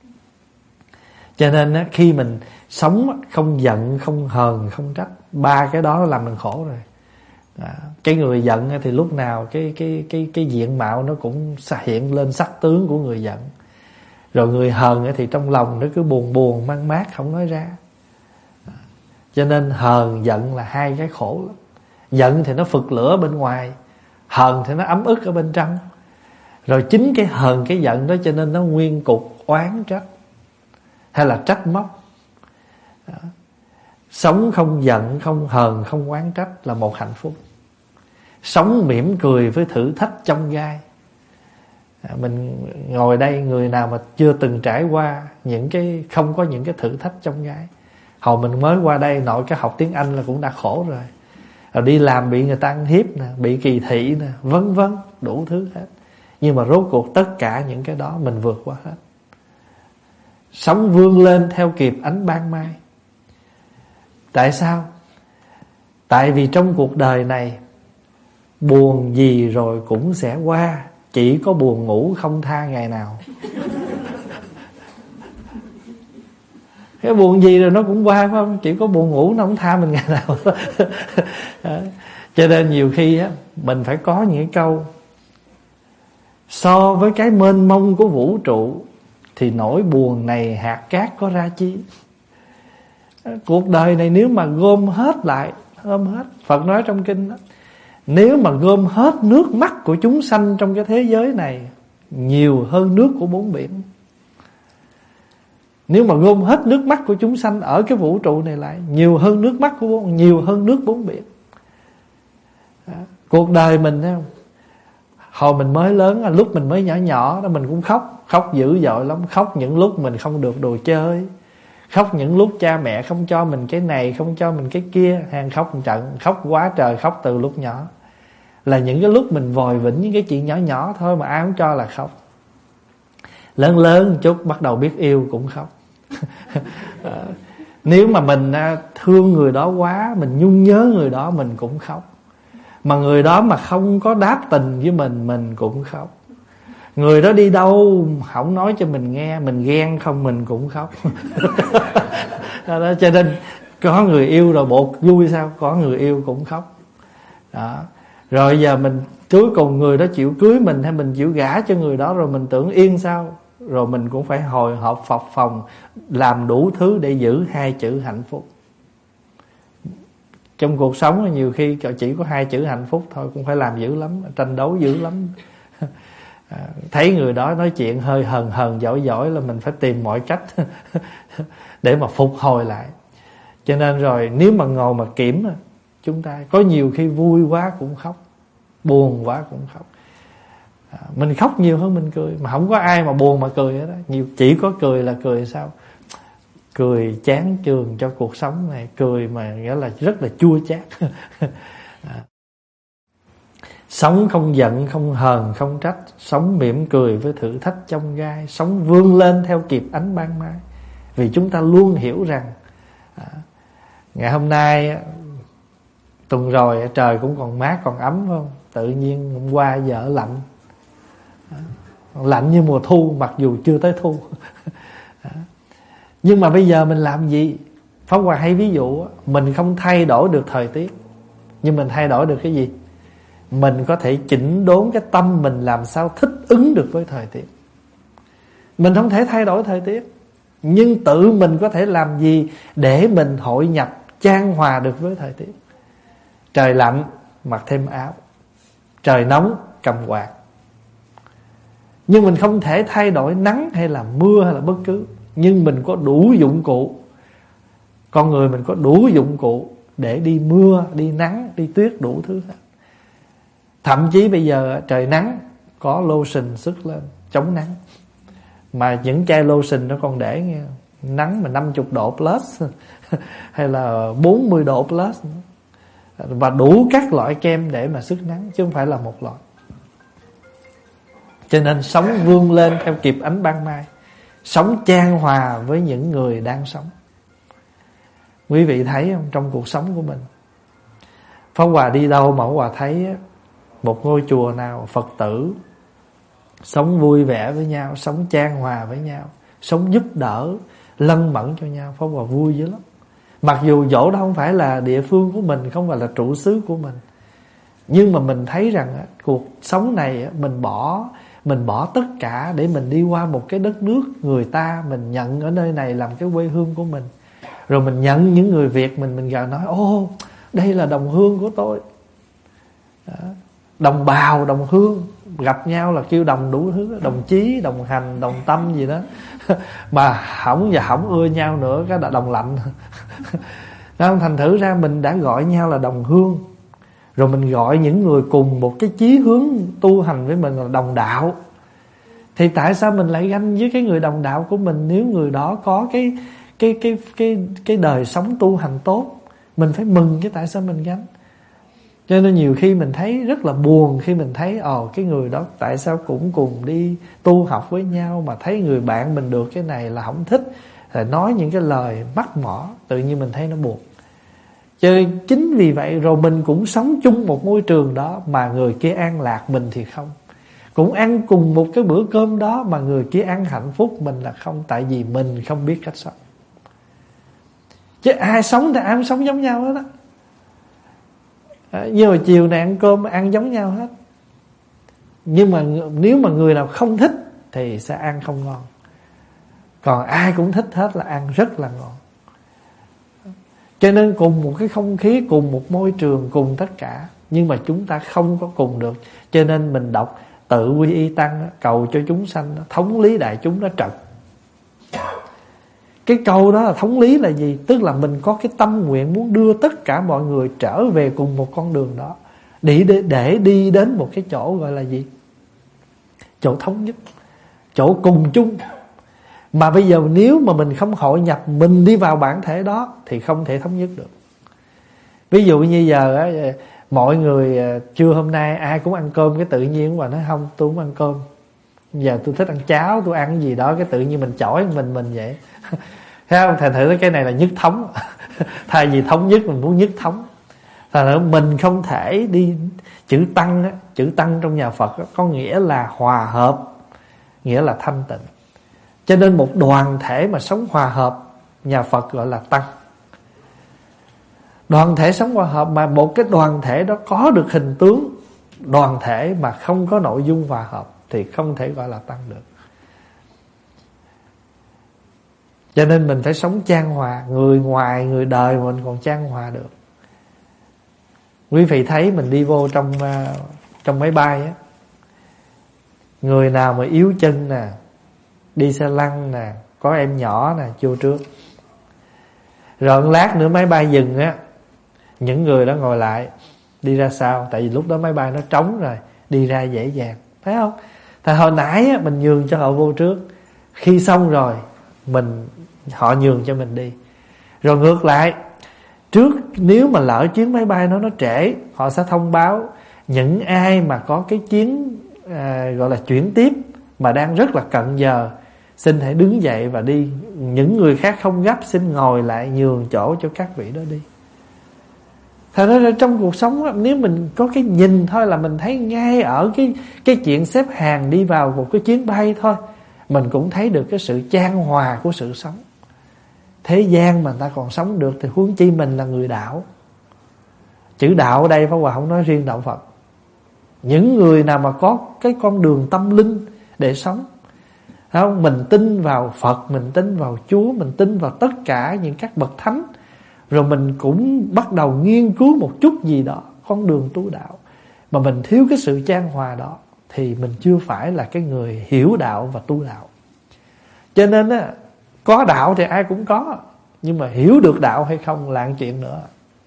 Cho nên á, khi mình sống không giận, không hờn, không trách, ba cái đó làm mình khổ rồi. À, cái người giận thì lúc nào cái cái cái cái diện mạo nó cũng hiện lên sắc tướng của người giận. Rồi người hờn thì trong lòng nó cứ buồn buồn mang mát không nói ra. À, cho nên hờn giận là hai cái khổ lắm. Giận thì nó phực lửa bên ngoài, hờn thì nó ấm ức ở bên trong. Rồi chính cái hờn cái giận đó cho nên nó nguyên cục oán trách hay là trách móc. Đó. Sống không giận, không hờn, không oán trách là một hạnh phúc. Sống mỉm cười với thử thách chông gai. À, mình ngồi đây người nào mà chưa từng trải qua những cái không có những cái thử thách chông gai. Hồi mình mới qua đây nội cái học tiếng Anh là cũng đã khổ rồi. Rồi đi làm bị người ta ăn hiếp nè, bị kỳ thị nè, vân vân, đủ thứ hết. Nhưng mà rốt cuộc tất cả những cái đó mình vượt qua hết. Sống vươn lên theo kịp ánh ban mai. Tại sao? Tại vì trong cuộc đời này buồn gì rồi cũng sẽ qua, chỉ có buồn ngủ không tha ngày nào. Cái buồn gì rồi nó cũng qua, phải không? Chỉ có buồn ngủ nó không tha mình ngày nào. Cho nên nhiều khi á, mình phải có những cái câu so với cái mênh mông của vũ trụ thì nỗi buồn này hạt cát có ra chi. Cuộc đời này nếu mà gom hết lại, gom hết, Phật nói trong kinh đó, nếu mà gom hết nước mắt của chúng sanh trong cái thế giới này nhiều hơn nước của bốn biển. Nếu mà gom hết nước mắt của chúng sanh ở cái vũ trụ này lại nhiều hơn nước mắt của bốn, nhiều hơn nước bốn biển. Đó. Cuộc đời mình thấy không? Hồi mình mới lớn, lúc mình mới nhỏ nhỏ đó mình cũng khóc, khóc dữ dội lắm, khóc những lúc mình không được đồ chơi, khóc những lúc cha mẹ không cho mình cái này, không cho mình cái kia, hàng khóc một trận, khóc quá trời, khóc từ lúc nhỏ. Là những cái lúc mình vòi vĩnh những cái chuyện nhỏ nhỏ thôi mà ai không cho là khóc. Lớn lớn một chút bắt đầu biết yêu cũng khóc. Nếu mà mình thương người đó quá, mình nhung nhớ người đó mình cũng khóc. Mà người đó mà không có đáp tình với mình, mình cũng khóc. Người đó đi đâu không nói cho mình nghe, mình ghen không mình cũng khóc. Đó, cho nên có người yêu rồi bộ vui sao? Có người yêu cũng khóc. Đó. Rồi giờ mình cuối cùng người đó chịu cưới mình hay mình chịu gả cho người đó rồi mình tưởng yên sao? Rồi mình cũng phải hồi hộp phập phồng làm đủ thứ để giữ hai chữ hạnh phúc. Trong cuộc sống nhiều khi chỉ có hai chữ hạnh phúc thôi cũng phải làm dữ lắm, tranh đấu dữ lắm. À, thấy người đó nói chuyện hơi hờn hờn giỏi giỏi là mình phải tìm mọi cách để mà phục hồi lại. Cho nên rồi nếu mà ngồi mà kiểm, chúng ta có nhiều khi vui quá cũng khóc, buồn quá cũng khóc. À, mình khóc nhiều hơn mình cười, mà không có ai mà buồn mà cười hết đó. Nhiều chỉ có cười là cười sao? Cười chán chường cho cuộc sống này, cười mà nghĩa là rất là chua chát. À. Sống không giận, không hờn, không trách, sống mỉm cười với thử thách chông gai, sống vươn lên theo kịp ánh ban mai. Vì chúng ta luôn hiểu rằng à, ngày hôm nay tuần rồi trời cũng còn mát còn ấm, phải không? Tự nhiên hôm qua giờ lạnh, à, lạnh như mùa thu mặc dù chưa tới thu. À, nhưng mà bây giờ mình làm gì? Pháp Hòa hay ví dụ, mình không thay đổi được thời tiết, nhưng mình thay đổi được cái gì? Mình có thể chỉnh đốn cái tâm mình làm sao thích ứng được với thời tiết. Mình không thể thay đổi thời tiết, nhưng tự mình có thể làm gì để mình hội nhập chan hòa được với thời tiết. Trời lạnh mặc thêm áo, trời nóng cầm quạt. Nhưng mình không thể thay đổi nắng hay là mưa hay là bất cứ. Nhưng mình có đủ dụng cụ. Con người mình có đủ dụng cụ để đi mưa, đi nắng, đi tuyết, đủ thứ hết. Thậm chí bây giờ trời nắng có lotion sức lên chống nắng. Mà những chai lotion nó còn để nghe, nắng mà năm mươi độ plus hay là bốn mươi độ plus. Và đủ các loại kem để mà sức nắng, chứ không phải là một loại. Cho nên sống vươn lên theo kịp ánh ban mai, sống chan hòa với những người đang sống. Quý vị thấy không, trong cuộc sống của mình, Pháp Hòa đi đâu mà Pháp Hòa thấy một ngôi chùa nào Phật tử sống vui vẻ với nhau, sống chan hòa với nhau, sống giúp đỡ, lân mẫn cho nhau, Pháp Hòa vui dữ lắm. Mặc dù chỗ đó không phải là địa phương của mình, không phải là trụ xứ của mình, nhưng mà mình thấy rằng cuộc sống này mình bỏ Mình bỏ tất cả để mình đi qua một cái đất nước người ta, mình nhận ở nơi này làm cái quê hương của mình. Rồi mình nhận những người Việt mình, mình gọi nói ô, đây là đồng hương của tôi. Đó. Đồng bào, đồng hương, gặp nhau là kêu đồng đủ thứ, đồng chí, đồng hành, đồng tâm gì đó. Mà hỏng và hỏng ưa nhau nữa, cái là đồng lạnh. Thành thử ra mình đã gọi nhau là đồng hương. Rồi mình gọi những người cùng một cái chí hướng tu hành với mình là đồng đạo. Thì tại sao mình lại ganh với cái người đồng đạo của mình, nếu người đó có cái cái cái cái cái đời sống tu hành tốt? Mình phải mừng chứ, tại sao mình ganh? Cho nên nhiều khi mình thấy rất là buồn khi mình thấy ồ cái người đó tại sao cũng cùng đi tu học với nhau, mà thấy người bạn mình được cái này là không thích, rồi nói những cái lời mắc mỏ, tự nhiên mình thấy nó buồn. Cho nên chính vì vậy rồi mình cũng sống chung một môi trường đó mà người kia an lạc, mình thì không. Cũng ăn cùng một cái bữa cơm đó mà người kia ăn hạnh phúc, mình là không. Tại vì mình không biết cách sống. Chứ ai sống thì ai cũng sống giống nhau hết á. Nhưng mà chiều này ăn cơm ăn giống nhau hết. Nhưng mà nếu mà người nào không thích thì sẽ ăn không ngon. Còn ai cũng thích hết là ăn rất là ngon. Cho nên cùng một cái không khí, cùng một môi trường, cùng tất cả, nhưng mà chúng ta không có cùng được. Cho nên mình đọc Tự Quy Y Tăng, cầu cho chúng sanh thống lý đại chúng nó trật. Cái câu đó là thống lý là gì? Tức là mình có cái tâm nguyện muốn đưa tất cả mọi người trở về cùng một con đường đó, để, để, để đi đến một cái chỗ gọi là gì? Chỗ thống nhất, chỗ cùng chung. Mà bây giờ nếu mà mình không hội nhập, mình đi vào bản thể đó thì không thể thống nhất được. Ví dụ như giờ mọi người trưa hôm nay ai cũng ăn cơm, cái tự nhiên mà nói không, tôi không ăn cơm, giờ tôi thích ăn cháo, tôi ăn cái gì đó, cái tự nhiên mình chổi mình mình vậy. Thấy không? Thành thử cái này là nhất thống. Thay vì thống nhất mình muốn nhất thống. Thành thử mình không thể đi. Chữ tăng á, chữ tăng trong nhà Phật á, có nghĩa là hòa hợp, nghĩa là thanh tịnh. Cho nên một đoàn thể mà sống hòa hợp, nhà Phật gọi là tăng. Đoàn thể sống hòa hợp, mà một cái đoàn thể đó có được hình tướng đoàn thể mà không có nội dung hòa hợp thì không thể gọi là tăng được. Cho nên mình phải sống chan hòa. Người ngoài, người đời mình còn chan hòa được. Quý vị thấy mình đi vô trong uh, trong máy bay á, người nào mà yếu chân nè, đi xe lăn nè, có em nhỏ nè, vô trước. Rồi một lát nữa máy bay dừng á, những người đó ngồi lại, đi ra sau. Tại vì lúc đó máy bay nó trống rồi, đi ra dễ dàng. Thấy không? Tại hồi nãy á, mình nhường cho họ vô trước, khi xong rồi mình họ nhường cho mình đi. Rồi ngược lại, trước nếu mà lỡ chuyến máy bay nó nó trễ, họ sẽ thông báo những ai mà có cái chuyến à, gọi là chuyển tiếp mà đang rất là cận giờ, xin hãy đứng dậy và đi. Những người khác không gấp xin ngồi lại, nhường chỗ cho các vị đó đi. Thật ra trong cuộc sống, nếu mình có cái nhìn thôi là mình thấy ngay ở cái cái chuyện xếp hàng đi vào một cái chuyến bay thôi, mình cũng thấy được cái sự chan hòa của sự sống. Thế gian mà người ta còn sống được thì huống chi mình là người đạo. Chữ đạo ở đây Pháp Hòa không nói riêng đạo Phật. Những người nào mà có cái con đường tâm linh để sống, không? Mình tin vào Phật, mình tin vào Chúa, mình tin vào tất cả những các bậc thánh, rồi mình cũng bắt đầu nghiên cứu một chút gì đó con đường tu đạo, mà mình thiếu cái sự chan hòa đó, thì mình chưa phải là cái người hiểu đạo và tu đạo. Cho nên á, có đạo thì ai cũng có, nhưng mà hiểu được đạo hay không là chuyện nữa.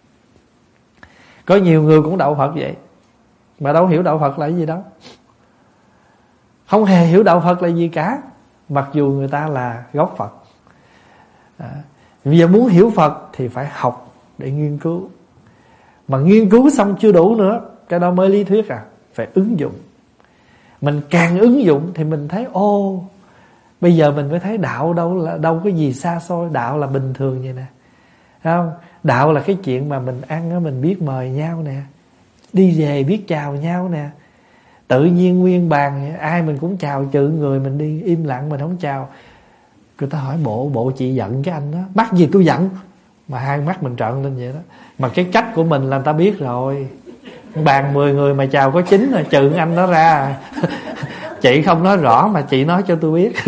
Có nhiều người cũng đạo Phật vậy, mà đâu hiểu đạo Phật là cái gì đâu, không hề hiểu đạo Phật là gì cả, mặc dù người ta là gốc Phật. à, Bây giờ muốn hiểu Phật thì phải học để nghiên cứu, mà nghiên cứu xong chưa đủ nữa, cái đó mới lý thuyết à, phải ứng dụng. Mình càng ứng dụng thì mình thấy ô, bây giờ mình mới thấy đạo đâu là đâu có gì xa xôi, đạo là bình thường vậy nè, không? Đạo là cái chuyện mà mình ăn á, mình biết mời nhau nè, đi về biết chào nhau nè, tự nhiên nguyên bàn ai mình cũng chào, trừ người mình đi im lặng mình không chào. Người ta hỏi bộ bộ chị giận cái anh đó, mắc gì tôi giận, mà hai mắt mình trợn lên vậy đó. Mà cái cách của mình là người ta biết rồi, bàn mười người mà chào có chín là trừ anh đó ra. Chị không nói rõ mà chị nói cho tôi biết.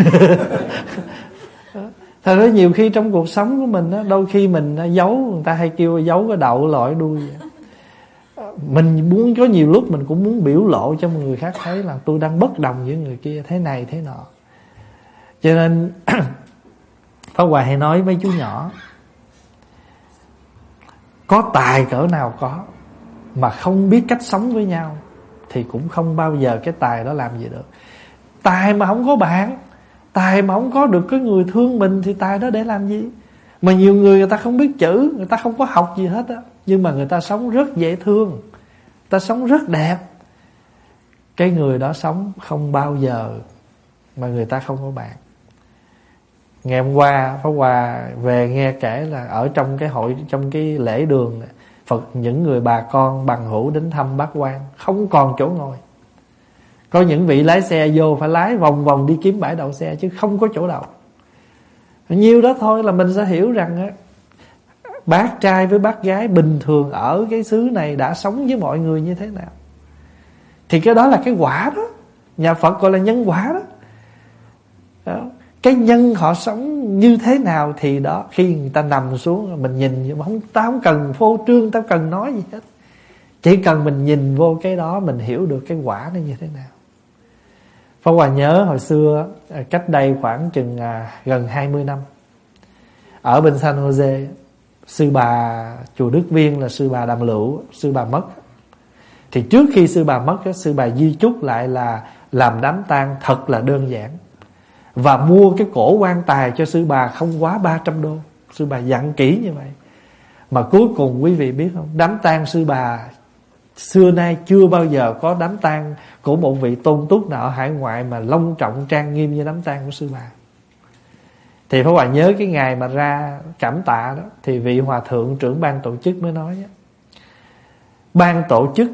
Thật ra nhiều khi trong cuộc sống của mình đó, đôi khi mình giấu, người ta hay kêu giấu cái đậu lòi đuôi. Mình muốn, có nhiều lúc mình cũng muốn biểu lộ cho người khác thấy là tôi đang bất đồng với người kia thế này thế nọ. Cho nên Pháp Hòa hay nói với chú nhỏ, có tài cỡ nào có, mà không biết cách sống với nhau thì cũng không bao giờ cái tài đó làm gì được. Tài mà không có bạn, tài mà không có được cái người thương mình, thì tài đó để làm gì? Mà nhiều người người ta không biết chữ, người ta không có học gì hết á, nhưng mà người ta sống rất dễ thương, người ta sống rất đẹp. Cái người đó sống không bao giờ mà người ta không có bạn. Ngày hôm qua Pháp Hòa về nghe kể là ở trong cái hội, trong cái lễ đường Phật, những người bà con bằng hữu đến thăm bác quan, không còn chỗ ngồi. Có những vị lái xe vô phải lái vòng vòng đi kiếm bãi đậu xe, chứ không có chỗ đậu. Nhiêu đó thôi là mình sẽ hiểu rằng á, bác trai với bác gái bình thường ở cái xứ này đã sống với mọi người như thế nào. Thì cái đó là cái quả đó, nhà Phật gọi là nhân quả đó, đó. Cái nhân họ sống như thế nào thì đó, khi người ta nằm xuống mình nhìn, không, ta không cần phô trương, ta không cần nói gì hết, chỉ cần mình nhìn vô cái đó mình hiểu được cái quả nó như thế nào. Pháp Hòa nhớ hồi xưa, cách đây khoảng chừng à, gần hai mươi năm, ở bên San Jose, sư bà chùa Đức Viên là sư bà Đàm Lựu, sư bà mất. Thì trước khi sư bà mất, sư bà di chúc lại là làm đám tang thật là đơn giản, và mua cái cổ quan tài cho sư bà không quá ba trăm đô. Sư bà dặn kỹ như vậy. Mà cuối cùng quý vị biết không, đám tang sư bà xưa nay chưa bao giờ có đám tang của một vị tôn túc nào ở hải ngoại mà long trọng trang nghiêm như đám tang của sư bà. Thì Pháp Hòa nhớ cái ngày mà ra cảm tạ đó, thì vị hòa thượng trưởng ban tổ chức mới nói đó, ban tổ chức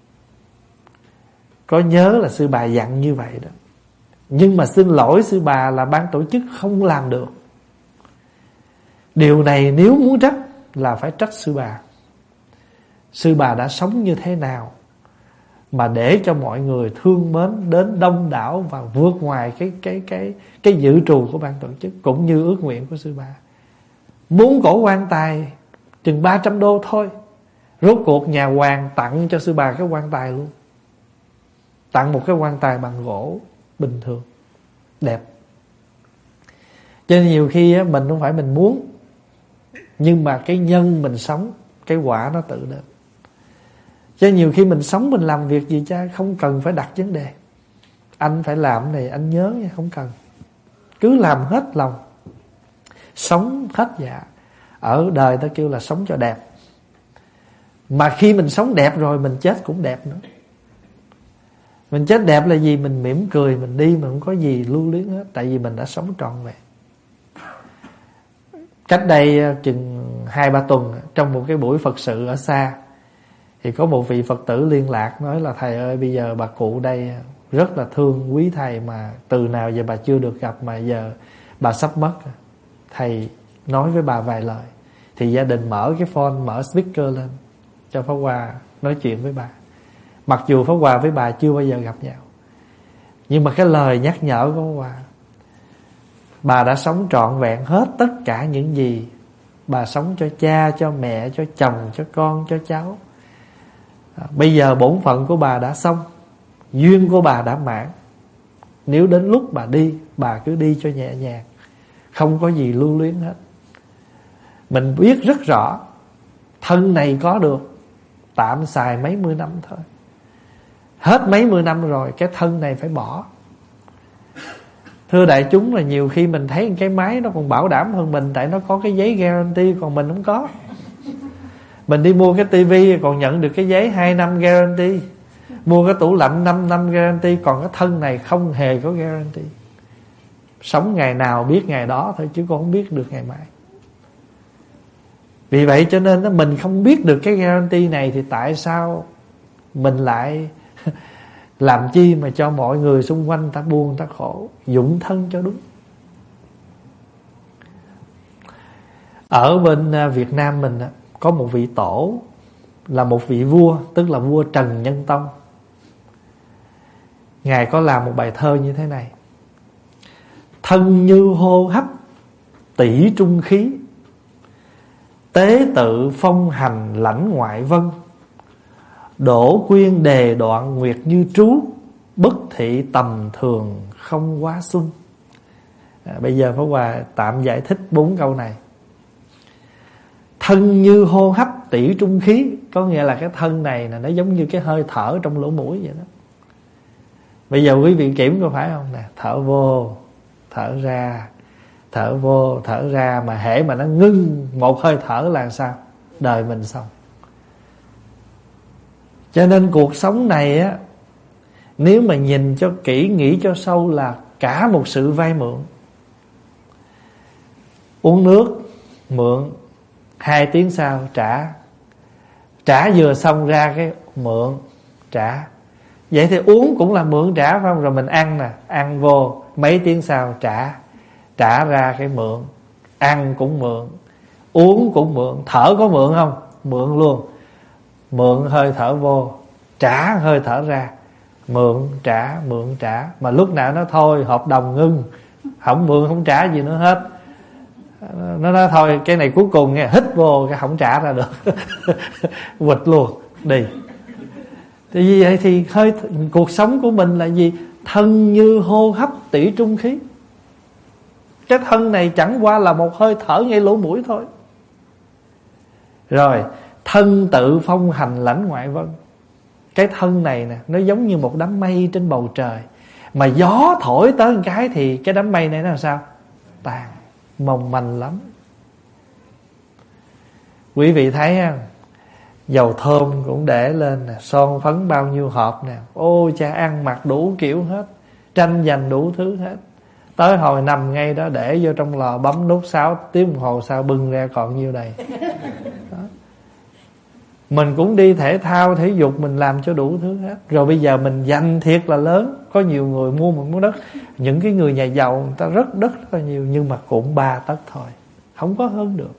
có nhớ là sư bà dặn như vậy đó, nhưng mà xin lỗi sư bà là ban tổ chức không làm được. Điều này nếu muốn trách là phải trách sư bà. Sư bà đã sống như thế nào mà để cho mọi người thương mến đến đông đảo và vượt ngoài cái cái cái cái dự trù của ban tổ chức, cũng như ước nguyện của sư bà. Muốn cổ quan tài chừng ba trăm đô thôi, rốt cuộc nhà hoàng tặng cho sư bà cái quan tài luôn, tặng một cái quan tài bằng gỗ bình thường đẹp. Cho nên nhiều khi á, mình không phải mình muốn, nhưng mà cái nhân mình sống, cái quả nó tự đến. Cho nên nhiều khi mình sống, mình làm việc gì cha, không cần phải đặt vấn đề anh phải làm cái này, anh nhớ nha, không cần, cứ làm hết lòng, sống hết dạ. Ở đời ta kêu là sống cho đẹp, mà khi mình sống đẹp rồi mình chết cũng đẹp nữa. Mình chết đẹp là gì? Mình mỉm cười, mình đi mà không có gì lưu luyến hết, tại vì mình đã sống trọn vẹn. Cách đây chừng hai ba tuần, trong một cái buổi Phật sự ở xa, thì có một vị Phật tử liên lạc nói là thầy ơi, bây giờ bà cụ đây rất là thương quý thầy, mà từ nào giờ bà chưa được gặp, mà giờ bà sắp mất, thầy nói với bà vài lời. Thì gia đình mở cái phone, mở speaker lên cho Pháp Hòa nói chuyện với bà. Mặc dù Pháp Hòa với bà chưa bao giờ gặp nhau, nhưng mà cái lời nhắc nhở của Pháp Hòa, bà đã sống trọn vẹn hết tất cả những gì Bà sống cho cha, cho mẹ, cho chồng, cho con, cho cháu. à, Bây giờ bổn phận của bà đã xong, duyên của bà đã mãn. Nếu đến lúc bà đi, bà cứ đi cho nhẹ nhàng, không có gì lưu luyến hết. Mình biết rất rõ thân này có được tạm xài mấy mươi năm thôi. Hết mấy mươi năm rồi cái thân này phải bỏ. Thưa đại chúng, là nhiều khi mình thấy cái máy nó còn bảo đảm hơn mình, tại nó có cái giấy guarantee, còn mình không có. Mình đi mua cái tivi còn nhận được cái giấy hai năm guarantee, mua cái tủ lạnh năm năm guarantee, còn cái thân này không hề có guarantee. Sống ngày nào biết ngày đó thôi, chứ con không biết được ngày mai. Vì vậy cho nên mình không biết được cái guarantee này, thì tại sao mình lại làm chi mà cho mọi người xung quanh ta buồn, ta khổ. Dụng thân cho đúng. Ở bên Việt Nam mình có một vị tổ, là một vị vua, tức là vua Trần Nhân Tông. Ngài có làm một bài thơ như thế này: thân như hô hấp tỷ trung khí, tế tự phong hành lãnh ngoại vân, đổ quyên đề đoạn nguyệt như trú, bất thị tầm thường không quá xuân. à, Bây giờ Pháp Hòa tạm giải thích bốn câu này. Thân như hô hấp tỷ trung khí, có nghĩa là cái thân này là nó giống như cái hơi thở trong lỗ mũi vậy đó. Bây giờ quý vị kiểm có phải không nè, thở vô, thở ra, thở vô, thở ra, mà hễ mà nó ngưng một hơi thở là sao? Đời mình xong. Cho nên cuộc sống này á, nếu mà nhìn cho kỹ, nghĩ cho sâu, là cả một sự vay mượn. Uống nước mượn, hai tiếng sau trả, trả vừa xong ra cái mượn, trả. Vậy thì uống cũng là mượn trả phải không? Rồi mình ăn nè, ăn vô mấy tiếng sau trả, trả ra cái mượn. Ăn cũng mượn, uống cũng mượn. Thở có mượn không? Mượn luôn. Mượn hơi thở vô, trả hơi thở ra, mượn trả, mượn trả. Mà lúc nào nó thôi hợp đồng ngưng, không mượn không trả gì nữa hết. Nó nói thôi cái này cuối cùng nghe, hít vô cái không trả ra được quỵt luôn đi. Thì vì vậy thì hơi cuộc sống của mình là gì? Thân như hô hấp tỷ trung khí. Cái thân này chẳng qua là một hơi thở ngay lỗ mũi thôi. Rồi thân tự phong hành lãnh ngoại vân. Cái thân này nè, nó giống như một đám mây trên bầu trời, mà gió thổi tới một cái thì cái đám mây này nó làm sao? Tàn, mong manh lắm. Quý vị thấy không? Dầu thơm cũng để lên nè, son phấn bao nhiêu hộp nè, ô cha ăn mặc đủ kiểu hết, tranh giành đủ thứ hết. Tới hồi nằm ngay đó để vô trong lò, bấm nút sáu tiếng đồng hồ sau bưng ra còn nhiêu đầy đó. Mình cũng đi thể thao, thể dục, mình làm cho đủ thứ hết. Rồi bây giờ mình dành thiệt là lớn. Có nhiều người mua một miếng đất, những cái người nhà giàu người ta rất đất rất là nhiều, nhưng mà cũng ba tấc thôi, không có hơn được.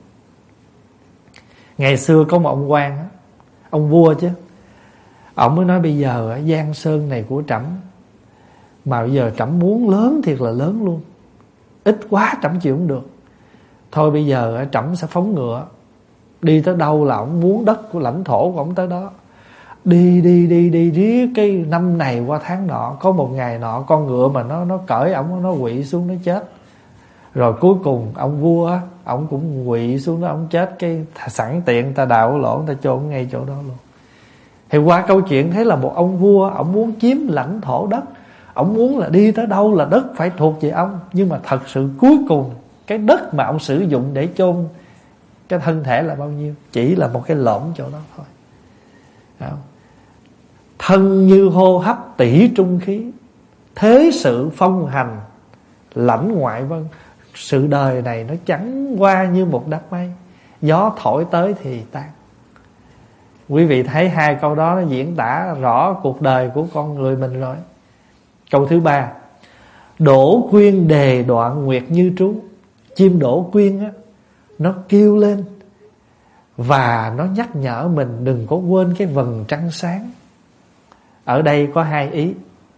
Ngày xưa có một ông quan, ông vua chứ, ông mới nói bây giờ Giang Sơn này của trẫm, mà bây giờ trẫm muốn lớn thiệt là lớn luôn, ít quá trẫm chịu không được. Thôi bây giờ trẫm sẽ phóng ngựa, đi tới đâu là ông muốn đất của lãnh thổ của ông tới đó. Đi đi đi đi riết cái năm này qua tháng nọ, có một ngày nọ con ngựa mà nó nó cởi ổng, nó quỵ xuống nó chết. Rồi cuối cùng ông vua á, ông cũng quỵ xuống đó, ông chết. Cái sẵn tiện ta đào lỗ, người ta chôn ngay chỗ đó luôn. Thì qua câu chuyện thấy là một ông vua, ông muốn chiếm lãnh thổ đất, ông muốn là đi tới đâu là đất phải thuộc về ông. Nhưng mà thật sự cuối cùng cái đất mà ông sử dụng để chôn cái thân thể là bao nhiêu? Chỉ là một cái lõm chỗ đó thôi. Không? Thân như hô hấp tỷ trung khí, thế sự phong hành lãnh ngoại vân. Sự đời này nó chẳng qua như một đám mây, gió thổi tới thì tan. Quý vị thấy hai câu đó nó diễn tả rõ cuộc đời của con người mình rồi. Câu thứ ba, đổ quyên đề đoạn nguyệt như trú. Chim đổ quyên á, nó kêu lên và nó nhắc nhở mình đừng có quên cái vầng trăng sáng. Ở đây có hai ý.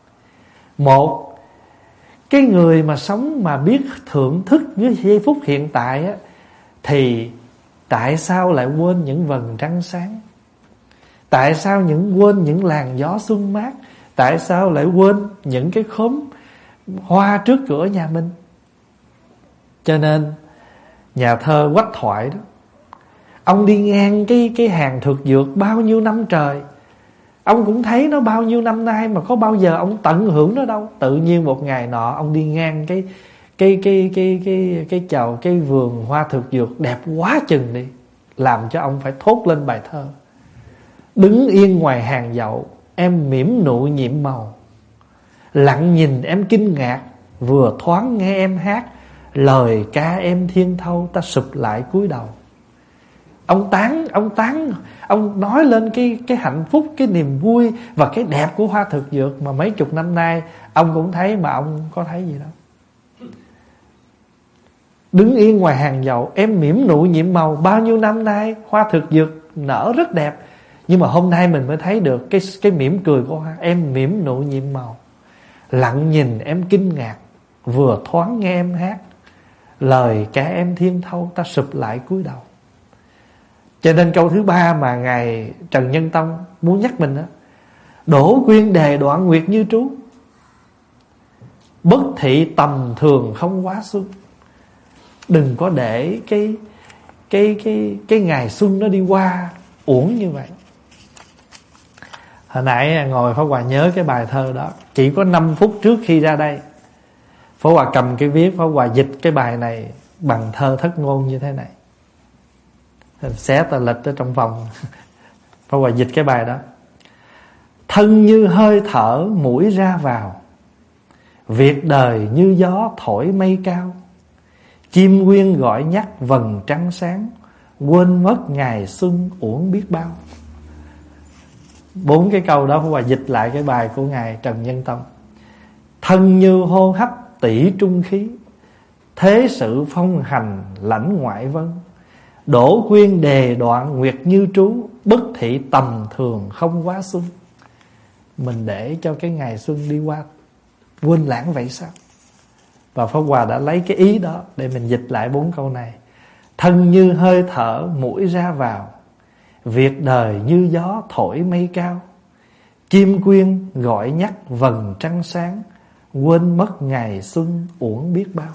Một, cái người mà sống mà biết thưởng thức với giây phút hiện tại á, thì Tại sao lại quên những vầng trăng sáng? Tại sao những quên những làn gió xuân mát? Tại sao lại quên những cái khóm hoa trước cửa nhà mình? Cho nên nhà thơ Quách Thoại đó, ông đi ngang cái cái hàng thực dược bao nhiêu năm trời, ông cũng thấy nó bao nhiêu năm nay mà có bao giờ ông tận hưởng nó đâu. Tự nhiên một ngày nọ ông đi ngang cái cái cái cái cái cái chào cái vườn hoa thực dược đẹp quá chừng đi, làm cho ông phải thốt lên bài thơ: đứng yên ngoài hàng dậu, em mỉm nụ nhiệm màu, lặng nhìn em kinh ngạc, vừa thoáng nghe em hát, lời ca em thiên thâu, ta sụp lại cúi đầu. Ông tán, ông tán, ông nói lên cái cái hạnh phúc, cái niềm vui và cái đẹp của hoa thực dược mà mấy chục năm nay ông cũng thấy mà ông có thấy gì đâu. Đứng yên ngoài hàng dậu, em mỉm nụ nhiệm màu. Bao nhiêu năm nay hoa thực dược nở rất đẹp, nhưng mà hôm nay mình mới thấy được cái cái mỉm cười của hoa. Em mỉm nụ nhiệm màu, lặng nhìn em kinh ngạc, vừa thoáng nghe em hát, lời ca em thiên thâu, ta sụp lại cúi đầu. Cho nên câu thứ ba mà ngài Trần Nhân Tông muốn nhắc mình đó: đổ quyên đề đoạn nguyệt như trú, bất thị tầm thường không quá xuân. Đừng có để cái cái cái cái ngày xuân nó đi qua uổng như vậy. Hồi nãy ngồi Pháp Hòa nhớ cái bài thơ đó, chỉ có năm phút trước khi ra đây Pháp Hòa cầm cái viết, Pháp Hòa dịch cái bài này bằng thơ thất ngôn như thế này, xé tờ lịch ở trong vòng. Pháp Hòa dịch cái bài đó: thân như hơi thở mũi ra vào, việc đời như gió thổi mây cao, chim quyên gọi nhắc vầng trăng sáng, quên mất ngày xuân uổng biết bao. Bốn cái câu đó Pháp Hòa dịch lại cái bài của ngài Trần Nhân Tông. Thân như hô hấp tỷ trung khí, thế sự phong hành lãnh ngoại vân, đổ quyên đề đoạn nguyệt như trú, bất thị tầm thường không quá xuân. Mình để cho cái ngày xuân đi qua quên lãng vậy sao? Và Pháp Hòa đã lấy cái ý đó để mình dịch lại bốn câu này. Thân như hơi thở mũi ra vào, việc đời như gió thổi mây cao, chim quyên gọi nhắc vầng trăng sáng, quên mất ngày xuân uổng biết bao.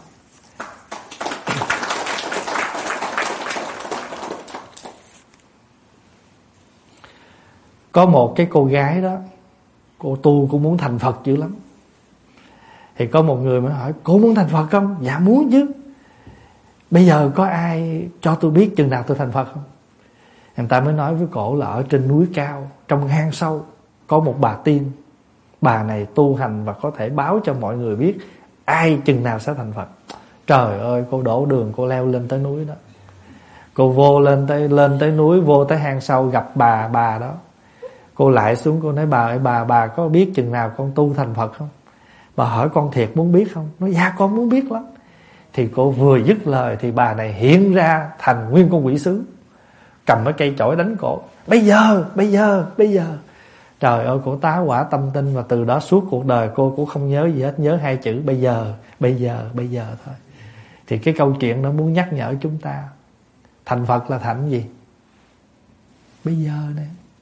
Có một cái cô gái đó, cô tu cũng muốn thành Phật dữ lắm. Thì có một người mới hỏi: cô muốn thành Phật không? Dạ muốn chứ. Bây giờ có ai cho tôi biết chừng nào tôi thành Phật không? Người ta mới nói với cổ là ở trên núi cao, trong hang sâu, có một bà tiên. Bà này tu hành và có thể báo cho mọi người biết ai chừng nào sẽ thành Phật. Trời ơi, cô đổ đường, cô leo lên tới núi đó. Cô vô lên tới lên tới núi, vô tới hang sâu, gặp bà bà đó. Cô lại xuống, cô nói: bà ơi, bà bà có biết chừng nào con tu thành Phật không? Bà hỏi: con thiệt muốn biết không? Nói: dạ con muốn biết lắm. Thì cô vừa dứt lời thì bà này hiện ra thành nguyên con quỷ sứ, cầm cái cây chổi đánh cổ: bây giờ, bây giờ, bây giờ. Trời ơi, cô tá quả tâm tinh. Và từ đó suốt cuộc đời cô cũng không nhớ gì hết, nhớ hai chữ bây giờ, bây giờ, bây giờ thôi. Thì cái câu chuyện đó muốn nhắc nhở chúng ta, thành Phật là thành gì? Bây giờ nè.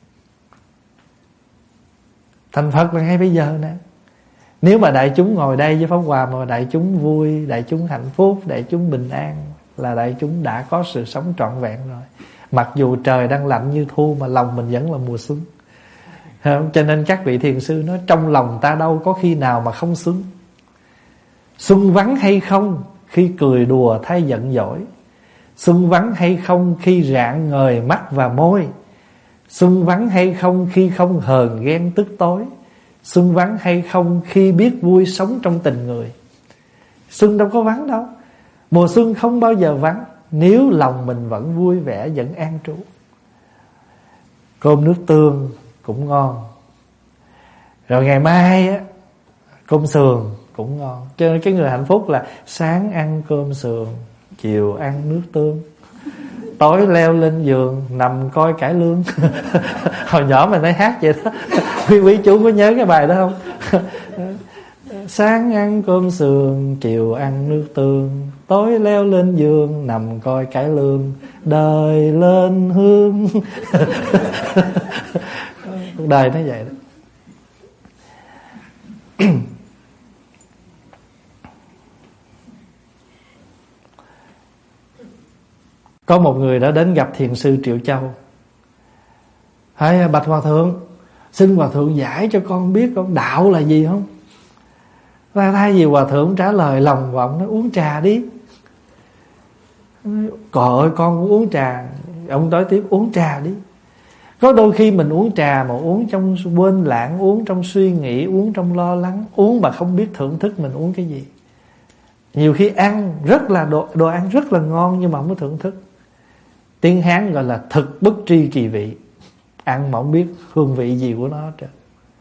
Thành Phật là ngay bây giờ nè. Nếu mà đại chúng ngồi đây với Pháp Hòa mà đại chúng vui, đại chúng hạnh phúc, đại chúng bình an, là đại chúng đã có sự sống trọn vẹn rồi. Mặc dù trời đang lạnh như thu mà lòng mình vẫn là mùa xuân. Cho nên các vị thiền sư nói: trong lòng ta đâu có khi nào mà không xuân. Xuân vắng hay không khi cười đùa thay giận dỗi, xuân vắng hay không khi rạng ngời mắt và môi, xuân vắng hay không khi không hờn ghen tức tối, xuân vắng hay không khi biết vui sống trong tình người. Xuân đâu có vắng đâu. Mùa xuân không bao giờ vắng, nếu lòng mình vẫn vui vẻ, vẫn an trú. Cơm nước tương cũng ngon. Rồi ngày mai á, cơm sườn cũng ngon. Cho nên cái người hạnh phúc là sáng ăn cơm sườn, chiều ăn nước tương, tối leo lên giường nằm coi cải lương. Hồi nhỏ mình thấy hát vậy đó. Quý quý chú có nhớ cái bài đó không? Sáng ăn cơm sườn, chiều ăn nước tương, tối leo lên giường nằm coi cải lương, đời lên hương. Cuộc đời nó vậy đó. Có một người đã đến gặp thiền sư Triệu Châu. Hỏi: bạch hòa thượng, xin hòa thượng giải cho con biết con đạo là gì không? Ra thay vì hòa thượng trả lời lòng vọng, nó uống trà đi. Trời ơi, con cũng uống trà. Ông nói tiếp: uống trà đi. Có đôi khi mình uống trà mà uống trong quên lãng, uống trong suy nghĩ, uống trong lo lắng, uống mà không biết thưởng thức mình uống cái gì. Nhiều khi ăn rất là đồ, đồ ăn rất là ngon nhưng mà không có thưởng thức. Tiếng Hán gọi là thực bất tri kỳ vị. Ăn mà không biết hương vị gì của nó hết trơn.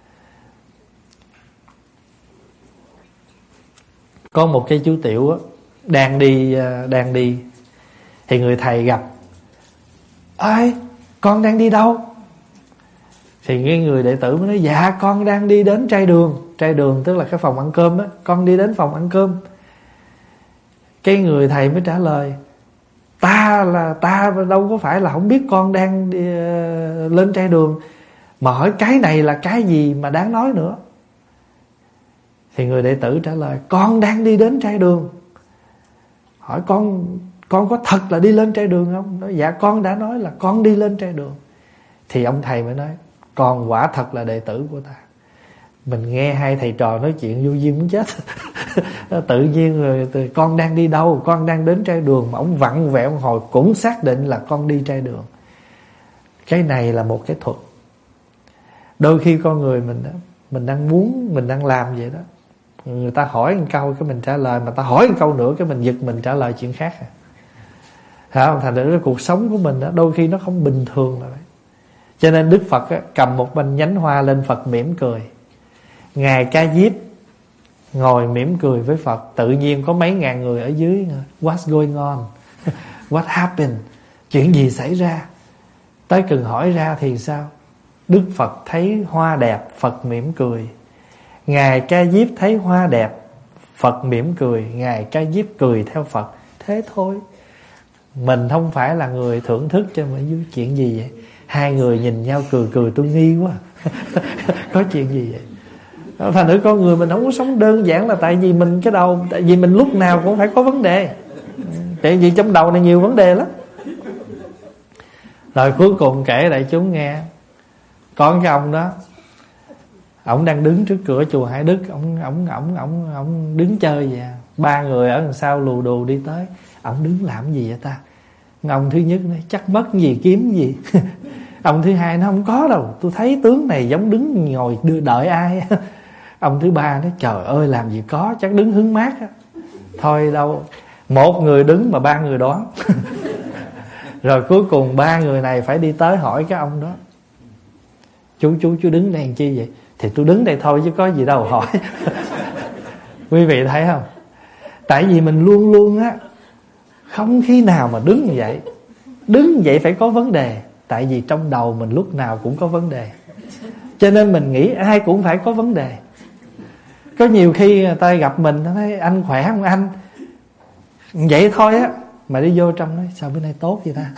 Có một cái chú tiểu á, đang đi đang đi thì người thầy gặp. Ơi, con đang đi đâu? Thì cái người đệ tử mới nói: dạ con đang đi đến trai đường. Trai đường tức là cái phòng ăn cơm á. Con đi đến phòng ăn cơm. Cái người thầy mới trả lời: Ta là ta đâu có phải là không biết con đang đi, uh, lên trai đường. Mà hỏi cái này là cái gì mà đáng nói nữa. Thì người đệ tử trả lời: con đang đi đến trai đường. Hỏi con con có thật là đi lên trai đường không? Nói: dạ con đã nói là con đi lên trai đường. Thì ông thầy mới nói: con quả thật là đệ tử của ta. Mình nghe hai thầy trò nói chuyện vô duyên muốn chết. Tự nhiên rồi từ con đang đi đâu? Con đang đến trai đường. Mà ông vặn vẹo hồi cũng xác định là con đi trai đường. Cái này là một cái thuật. Đôi khi con người mình đó, mình đang muốn, mình đang làm vậy đó, người ta hỏi một câu cái mình trả lời, mà ta hỏi một câu nữa cái mình giật mình trả lời chuyện khác à. Hả? Thành ra cái cuộc sống của mình đó, đôi khi nó không bình thường là vậy. Cho nên Đức Phật á, cầm một banh nhánh hoa lên Phật mỉm cười. Ngài Ca Diếp ngồi mỉm cười với Phật. Tự nhiên có mấy ngàn người ở dưới. What's going on? What happened? Chuyện gì xảy ra? Tới cần hỏi ra thì sao? Đức Phật thấy hoa đẹp, Phật mỉm cười. Ngài Ca Diếp thấy hoa đẹp, Phật mỉm cười. Ngài Ca Diếp cười theo Phật. Thế thôi. Mình không phải là người thưởng thức cho mấy chuyện gì vậy. Hai người nhìn nhau cười cười tôi nghi quá. Có chuyện gì vậy? Thành thử con người mình không có sống đơn giản là tại vì mình cái đầu. Tại vì mình lúc nào cũng phải có vấn đề. Tại vì trong đầu này nhiều vấn đề lắm. Rồi cuối cùng kể đại chúng nghe. Có cái ông đó, ông đang đứng trước cửa chùa Hải Đức. Ông ông ông ông ông đứng chơi vậy. Ba người ở đằng sau lù đù đi tới. Ông đứng làm gì vậy ta? Ông thứ nhất nói chắc mất gì kiếm gì. Ông thứ hai nó không có đâu, tôi thấy tướng này giống đứng ngồi đưa đợi ai. Ông thứ ba nói trời ơi làm gì có, chắc đứng hứng mát á. Thôi đâu, một người đứng mà ba người đoán. Rồi cuối cùng ba người này phải đi tới hỏi cái ông đó: Chú chú chú đứng đây làm chi vậy? Thì tôi đứng đây thôi chứ có gì đâu hỏi. Quý vị thấy không? Tại vì mình luôn luôn á, không khi nào mà đứng như vậy. Đứng vậy phải có vấn đề. Tại vì trong đầu mình lúc nào cũng có vấn đề. Cho nên mình nghĩ ai cũng phải có vấn đề. Có nhiều khi người ta gặp mình, nó nói anh khỏe không anh? Vậy thôi á. Mà đi vô trong nói sao bữa nay tốt vậy ta?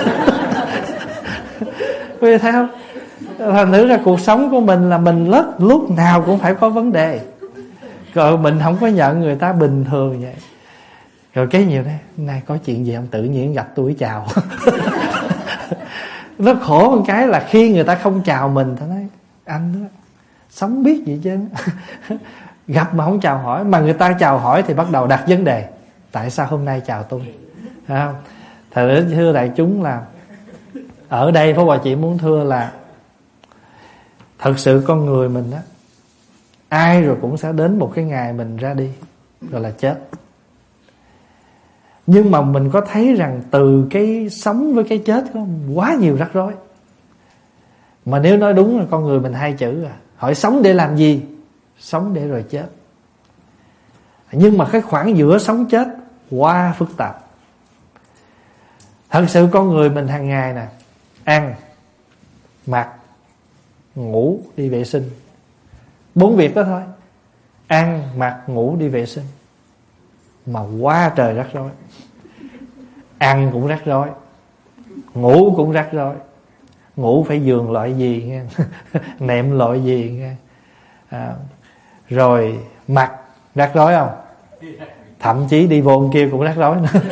Quý vị thấy không? Thành thử ra cuộc sống của mình là mình rất lúc nào cũng phải có vấn đề. Rồi mình không có nhận người ta bình thường vậy. Rồi cái nhiều đấy, nay có chuyện gì không? Tự nhiên gặp tôi chào. Nó khổ một cái là khi người ta không chào mình, ta nói anh đó, sống biết gì chứ. Gặp mà không chào hỏi. Mà người ta chào hỏi thì bắt đầu đặt vấn đề. Tại sao hôm nay chào tôi? Thấy không? Thật thưa đại chúng là ở đây Pháp Hòa chỉ muốn thưa là thật sự con người mình đó, ai rồi cũng sẽ đến một cái ngày mình ra đi, gọi là chết. Nhưng mà mình có thấy rằng từ cái sống với cái chết có quá nhiều rắc rối. Mà nếu nói đúng là con người mình hai chữ à. Hỏi sống để làm gì? Sống để rồi chết. Nhưng mà cái khoảng giữa sống chết quá phức tạp. Thật sự con người mình hàng ngày nè, ăn, mặc, ngủ, đi vệ sinh, bốn việc đó thôi. ăn, mặc, ngủ, đi vệ sinh. Mà quá trời rắc rối. Ăn cũng rắc rối, ngủ cũng rắc rối. Ngủ phải giường loại gì nghe, nệm loại gì nghe. À, rồi mặc rắc rối không? Thậm chí đi vô kia cũng rắc rối nữa.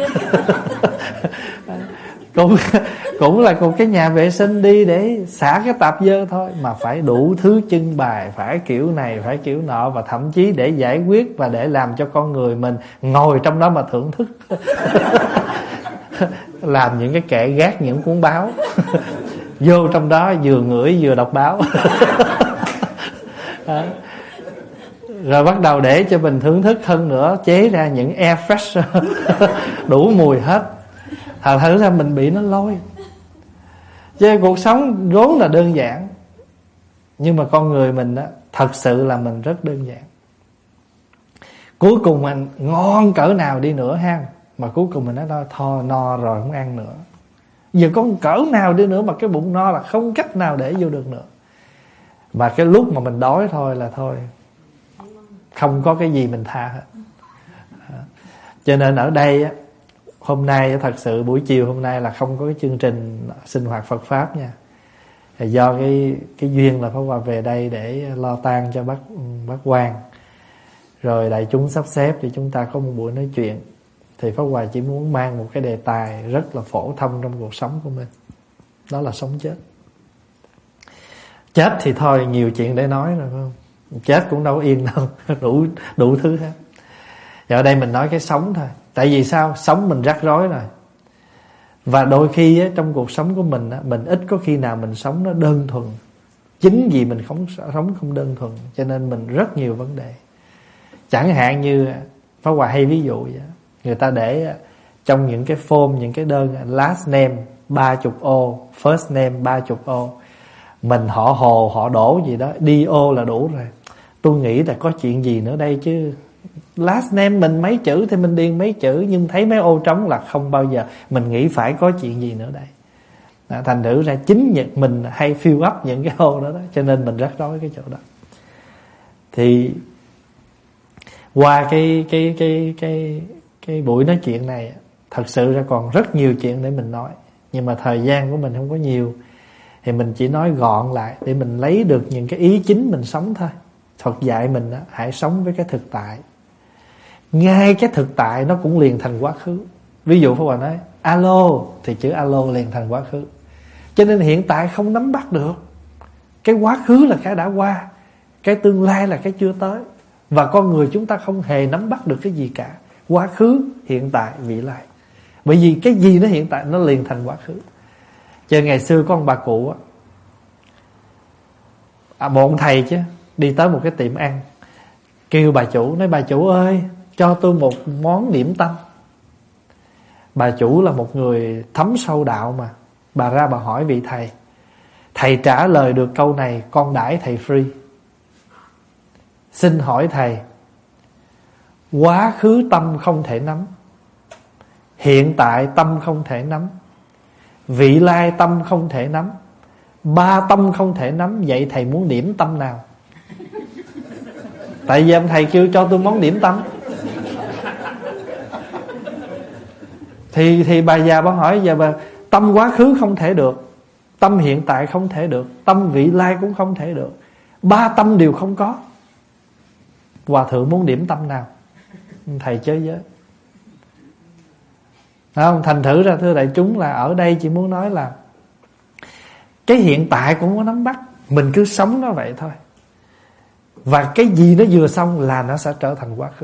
cũng cũng là một cái nhà vệ sinh đi để xả cái tạp dơ thôi, mà phải đủ thứ trưng bày, phải kiểu này phải kiểu nọ, và thậm chí để giải quyết và để làm cho con người mình ngồi trong đó mà thưởng thức. Làm những cái kệ gác những cuốn báo. Vô trong đó vừa ngửi vừa đọc báo. Đó. Rồi bắt đầu để cho mình thưởng thức hơn nữa, chế ra những air freshener đủ mùi hết. Thật thử ra mình bị nó lôi. Chứ cuộc sống vốn là đơn giản, nhưng mà con người mình á, thật sự là mình rất đơn giản. Cuối cùng mình ngon cỡ nào đi nữa ha, mà cuối cùng mình nói thôi no rồi không ăn nữa. Giờ có cỡ nào đi nữa mà cái bụng no là không cách nào để vô được nữa. Mà cái lúc mà mình đói thôi là thôi, không có cái gì mình tha hết. Cho nên ở đây á, hôm nay thật sự buổi chiều hôm nay là không có cái chương trình sinh hoạt Phật Pháp nha. Do cái cái duyên là Pháp Hòa về đây để lo tang cho bác bác Quang. Rồi đại chúng sắp xếp thì chúng ta có một buổi nói chuyện. Thì Pháp Hòa chỉ muốn mang một cái đề tài rất là phổ thông trong cuộc sống của mình. Đó là sống chết. Chết thì thôi nhiều chuyện để nói rồi phải không? Chết cũng đâu yên đâu. Đủ, đủ thứ hết. Và ở đây mình nói cái sống thôi. Tại vì sao? Sống mình rắc rối rồi. Và đôi khi á, trong cuộc sống của mình á, mình ít có khi nào mình sống nó đơn thuần. Chính vì mình không sống không đơn thuần, cho nên mình rất nhiều vấn đề. Chẳng hạn như Pháp Hòa hay ví dụ vậy. Người ta để trong những cái form, những cái đơn last name ba mươi ô, first name ba mươi ô. Mình họ Hồ, họ Đỗ gì đó, đi ô là đủ rồi. Tôi nghĩ là có chuyện gì nữa đây chứ. Last name mình mấy chữ thì mình điền mấy chữ, nhưng thấy mấy ô trống là không bao giờ. Mình nghĩ phải có chuyện gì nữa đây. Đó, thành thử ra chính nhận mình hay fill up những cái ô đó, đó. Cho nên mình rất rối cái chỗ đó. Thì qua cái cái cái cái cái buổi nói chuyện này, thật sự ra còn rất nhiều chuyện để mình nói, nhưng mà thời gian của mình không có nhiều, thì mình chỉ nói gọn lại để mình lấy được những cái ý chính mình sống thôi. Phật dạy mình đó, hãy sống với cái thực tại. Ngay cái thực tại nó cũng liền thành quá khứ. Ví dụ Pháp Hòa nói alo thì chữ alo liền thành quá khứ. Cho nên hiện tại không nắm bắt được. Cái quá khứ là cái đã qua, cái tương lai là cái chưa tới. Và con người chúng ta không hề nắm bắt được cái gì cả. Quá khứ, hiện tại, vị lai. Bởi vì cái gì nó hiện tại nó liền thành quá khứ. Chứ ngày xưa có ông bà cụ á, à, một ông thầy chứ, đi tới một cái tiệm ăn, kêu bà chủ, nói bà chủ ơi, cho tôi một món điểm tâm. Bà chủ là một người thấm sâu đạo mà. Bà ra bà hỏi vị thầy. Thầy trả lời được câu này, con đãi thầy free. Xin hỏi thầy, quá khứ tâm không thể nắm, hiện tại tâm không thể nắm, vị lai tâm không thể nắm, ba tâm không thể nắm, vậy thầy muốn điểm tâm nào? Tại vì ông thầy kêu cho tôi món điểm tâm. Thì thì bà già bà hỏi giờ bà, tâm quá khứ không thể được, tâm hiện tại không thể được, tâm vị lai cũng không thể được, ba tâm đều không có. Hòa thượng muốn điểm tâm nào? Thầy chơi với. Không, thành thử ra thưa đại chúng là ở đây chỉ muốn nói là cái hiện tại cũng có nắm bắt, mình cứ sống nó vậy thôi. Và cái gì nó vừa xong là nó sẽ trở thành quá khứ.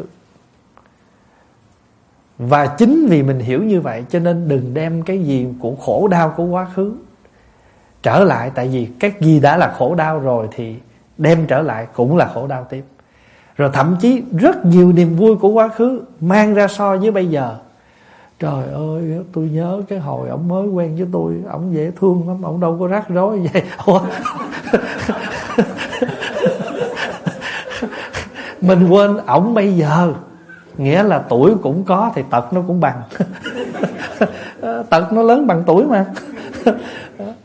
Và chính vì mình hiểu như vậy cho nên đừng đem cái gì của khổ đau của quá khứ trở lại. Tại vì cái gì đã là khổ đau rồi thì đem trở lại cũng là khổ đau tiếp. Rồi thậm chí rất nhiều niềm vui của quá khứ mang ra so với bây giờ. Trời ơi, tôi nhớ cái hồi ổng mới quen với tôi, ổng dễ thương lắm, ổng đâu có rắc rối vậy. Ủa? Mình quên ổng bây giờ, nghĩa là tuổi cũng có thì tật nó cũng bằng. Tật nó lớn bằng tuổi mà.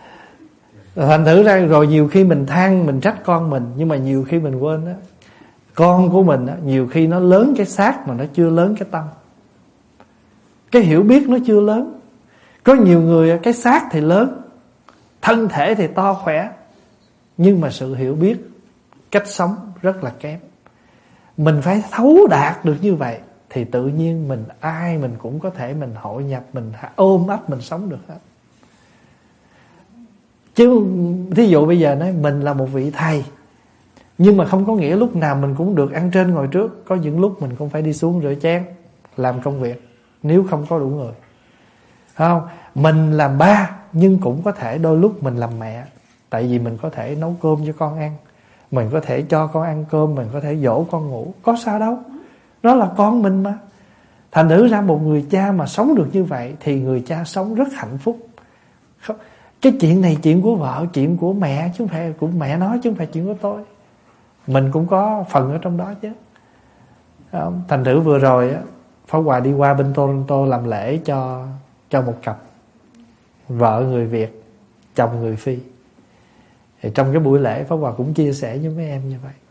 Thành thử ra rồi nhiều khi mình than, mình trách con mình, nhưng mà nhiều khi mình quên đó, Con của mình á, nhiều khi nó lớn cái xác mà nó chưa lớn cái tâm. Cái hiểu biết nó chưa lớn. Có nhiều người cái xác thì lớn, thân thể thì to khỏe, nhưng mà sự hiểu biết, cách sống rất là kém. Mình phải thấu đạt được như vậy thì tự nhiên mình ai mình cũng có thể mình hội nhập, mình ôm ấp, mình sống được hết. Chứ thí dụ bây giờ nói mình là một vị thầy, nhưng mà không có nghĩa lúc nào mình cũng được ăn trên ngồi trước. Có những lúc mình cũng phải đi xuống rửa chén, làm công việc nếu không có đủ người, không? Mình làm ba nhưng cũng có thể đôi lúc mình làm mẹ. Tại vì mình có thể nấu cơm cho con ăn, mình có thể cho con ăn cơm, mình có thể dỗ con ngủ, có sao đâu. Đó là con mình mà. Thành thử ra một người cha mà sống được như vậy thì người cha sống rất hạnh phúc. Cái chuyện này chuyện của vợ, chuyện của mẹ, chứ không phải của mẹ nói, chứ không phải chuyện của tôi. Mình cũng có phần ở trong đó chứ. Thành thử vừa rồi á, Pháp Hòa đi qua bên Toronto làm lễ cho cho một cặp vợ người Việt, chồng người Phi. Thì trong cái buổi lễ Pháp Hòa cũng chia sẻ với mấy em như vậy.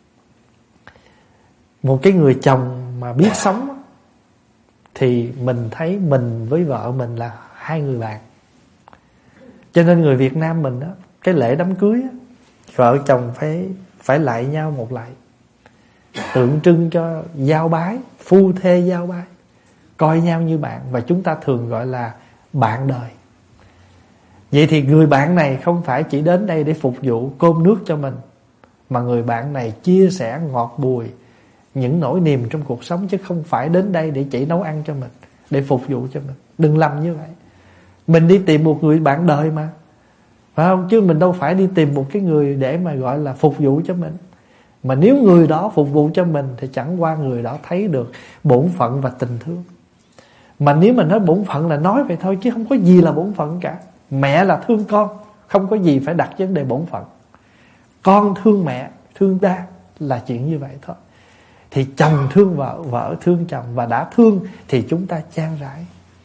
Một cái người chồng mà biết sống thì mình thấy mình với vợ mình là hai người bạn. Cho nên người Việt Nam mình á, cái lễ đám cưới á, vợ chồng phải phải lạy nhau một lạy, tượng trưng cho giao bái, phu thê giao bái, coi nhau như bạn. Và chúng ta thường gọi là bạn đời. Vậy thì người bạn này không phải chỉ đến đây để phục vụ cơm nước cho mình, mà người bạn này chia sẻ ngọt bùi những nỗi niềm trong cuộc sống, chứ không phải đến đây để chỉ nấu ăn cho mình, để phục vụ cho mình. Đừng làm như vậy. Mình đi tìm một người bạn đời mà, phải không? Chứ mình đâu phải đi tìm một cái người để mà gọi là phục vụ cho mình. Mà nếu người đó phục vụ cho mình thì chẳng qua người đó thấy được bổn phận và tình thương. Mà nếu mình nói bổn phận là nói vậy thôi, chứ không có gì là bổn phận cả. Mẹ là thương con, không có gì phải đặt vấn đề bổn phận. Con thương mẹ, thương ba là chuyện như vậy thôi. Thì chồng thương vợ, vợ thương chồng, và đã thương thì chúng ta chan rãi.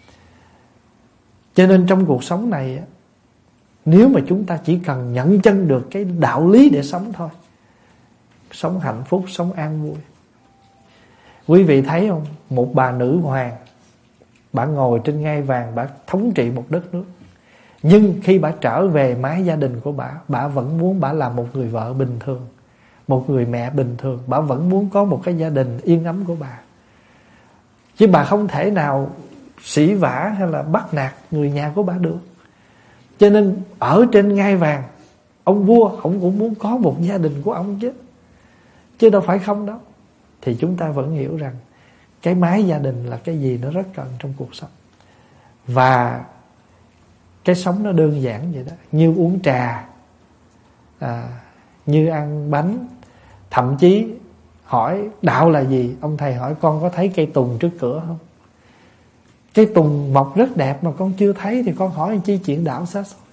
Cho nên trong cuộc sống này, nếu mà chúng ta chỉ cần nhận chân được cái đạo lý để sống thôi, sống hạnh phúc, sống an vui. Quý vị thấy không? Một bà nữ hoàng, bà ngồi trên ngai vàng, bà thống trị một đất nước. Nhưng khi bà trở về mái gia đình của bà, bà vẫn muốn bà là một người vợ bình thường, một người mẹ bình thường. Bà vẫn muốn có một cái gia đình yên ấm của bà. Chứ bà không thể nào sỉ vả hay là bắt nạt người nhà của bà được. Cho nên ở trên ngai vàng, ông vua ông cũng muốn có một gia đình của ông chứ, chứ đâu phải không đâu. Thì chúng ta vẫn hiểu rằng cái mái gia đình là cái gì nó rất cần trong cuộc sống. Và cái sống nó đơn giản vậy đó. Như uống trà, à, như ăn bánh. Thậm chí hỏi đạo là gì, ông thầy hỏi con có thấy cây tùng trước cửa không? Cây tùng mọc rất đẹp mà con chưa thấy thì con hỏi chi chuyện đạo xa xôi.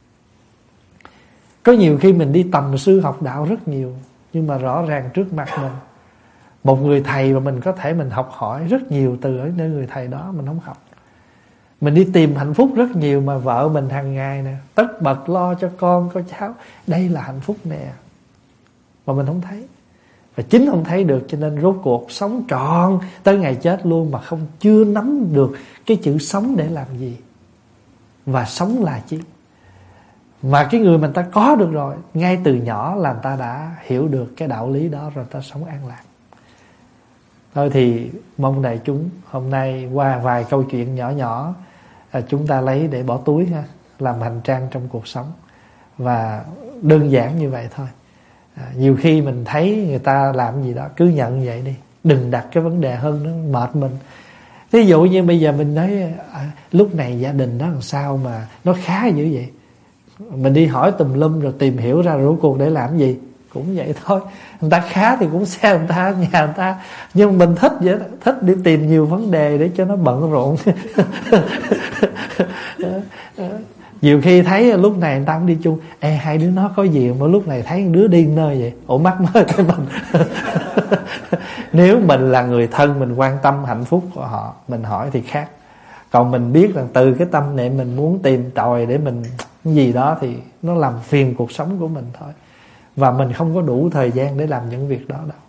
Có nhiều khi mình đi tầm sư học đạo rất nhiều, nhưng mà rõ ràng trước mặt mình một người thầy mà mình có thể mình học hỏi rất nhiều từ ở nơi người thầy đó, mình không học. Mình đi tìm hạnh phúc rất nhiều, mà vợ mình hàng ngày nè, tất bật lo cho con, có cháu, đây là hạnh phúc nè, mà mình không thấy. Và chính không thấy được, cho nên rốt cuộc sống trọn tới ngày chết luôn mà không chưa nắm được cái chữ sống để làm gì, và sống là chi. Mà cái người mà ta có được rồi, ngay từ nhỏ là người ta đã hiểu được cái đạo lý đó rồi, ta sống an lạc. Thôi thì mong đại chúng hôm nay qua vài câu chuyện nhỏ nhỏ, à, chúng ta lấy để bỏ túi ha, làm hành trang trong cuộc sống. Và đơn giản như vậy thôi. À, nhiều khi mình thấy người ta làm gì đó, cứ nhận vậy đi, đừng đặt cái vấn đề hơn nó mệt mình. Ví dụ như bây giờ mình nói à, lúc này gia đình nó làm sao mà nó khá dữ vậy, mình đi hỏi tùm lum rồi tìm hiểu ra rốt cuộc để làm gì, cũng vậy thôi. Người ta khá thì cũng xe người ta, nhà người ta, nhưng mình thích vậy đó, thích đi tìm nhiều vấn đề để cho nó bận rộn. Nhiều khi thấy lúc này người ta cũng đi chung, ê hai đứa nó có gì mà lúc này thấy đứa đi nơi vậy, ủa mắc mới tới mình. Nếu mình là người thân, mình quan tâm hạnh phúc của họ, mình hỏi thì khác. Còn mình biết rằng từ cái tâm niệm mình muốn tìm tòi để mình gì đó thì nó làm phiền cuộc sống của mình thôi. Và mình không có đủ thời gian để làm những việc đó đâu.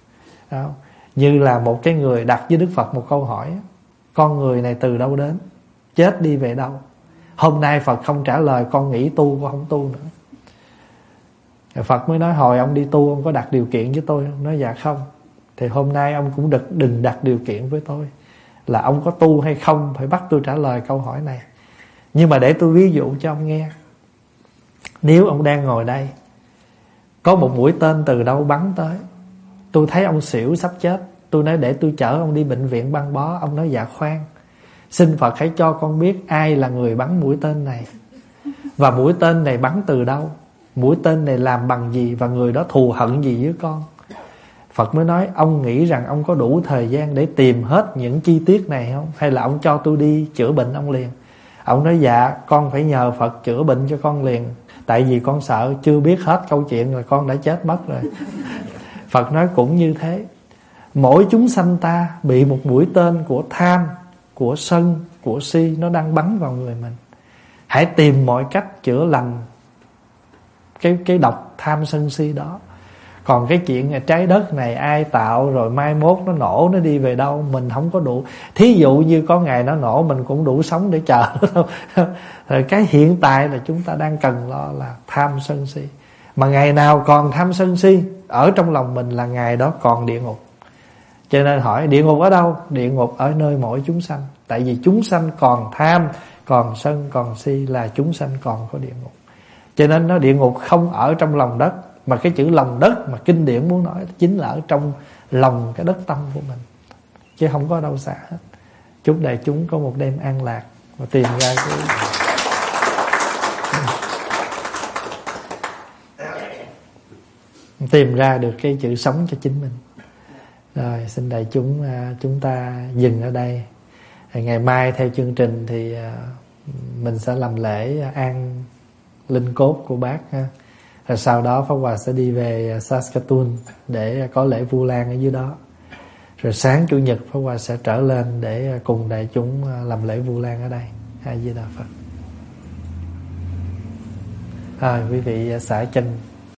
đó. Như là một cái người đặt với Đức Phật một câu hỏi: con người này từ đâu đến, chết đi về đâu? Hôm nay Phật không trả lời, con nghĩ tu con không tu nữa. Phật mới nói: hồi ông đi tu ông có đặt điều kiện với tôi không? Nói dạ không. Thì hôm nay ông cũng đừng, đừng đặt điều kiện với tôi là ông có tu hay không, phải bắt tôi trả lời câu hỏi này. Nhưng mà để tôi ví dụ cho ông nghe. Nếu ông đang ngồi đây, có một mũi tên từ đâu bắn tới, tôi thấy ông xỉu sắp chết, tôi nói để tôi chở ông đi bệnh viện băng bó. Ông nói dạ khoan, xin Phật hãy cho con biết ai là người bắn mũi tên này, và mũi tên này bắn từ đâu, mũi tên này làm bằng gì, và người đó thù hận gì với con. Phật mới nói: ông nghĩ rằng ông có đủ thời gian để tìm hết những chi tiết này không? Hay là ông cho tôi đi chữa bệnh ông liền? Ông nói dạ con phải nhờ Phật chữa bệnh cho con liền, tại vì con sợ chưa biết hết câu chuyện là con đã chết mất rồi. Phật nói cũng như thế, mỗi chúng sanh ta bị một mũi tên của tham, của sân, của si nó đang bắn vào người mình. Hãy tìm mọi cách chữa lành cái, cái độc tham sân si đó. Còn cái chuyện là trái đất này ai tạo, rồi mai mốt nó nổ nó đi về đâu, mình không có đủ. Thí dụ như có ngày nó nổ mình cũng đủ sống để chờ đâu. Rồi cái hiện tại là chúng ta đang cần lo là tham sân si. Mà ngày nào còn tham sân si ở trong lòng mình là ngày đó còn địa ngục. Cho nên hỏi địa ngục ở đâu? Địa ngục ở nơi mỗi chúng sanh. Tại vì chúng sanh còn tham, còn sân, còn si là chúng sanh còn có địa ngục. Cho nên nó địa ngục không ở trong lòng đất, mà cái chữ lòng đất mà kinh điển muốn nói chính là ở trong lòng cái đất tâm của mình, chứ không có đâu xa hết. Chúc đại chúng có một đêm an lạc và tìm ra cái tìm ra được cái chữ sống cho chính mình. Rồi xin đại chúng chúng ta dừng ở đây. Ngày mai theo chương trình thì mình sẽ làm lễ an linh cốt của bác ha. Rồi sau đó Pháp Hòa sẽ đi về Saskatoon để có lễ Vu Lan ở dưới đó. Rồi sáng Chủ nhật Pháp Hòa sẽ trở lên để cùng đại chúng làm lễ Vu Lan ở đây. A Di Đà Phật. Rồi quý vị xả chân.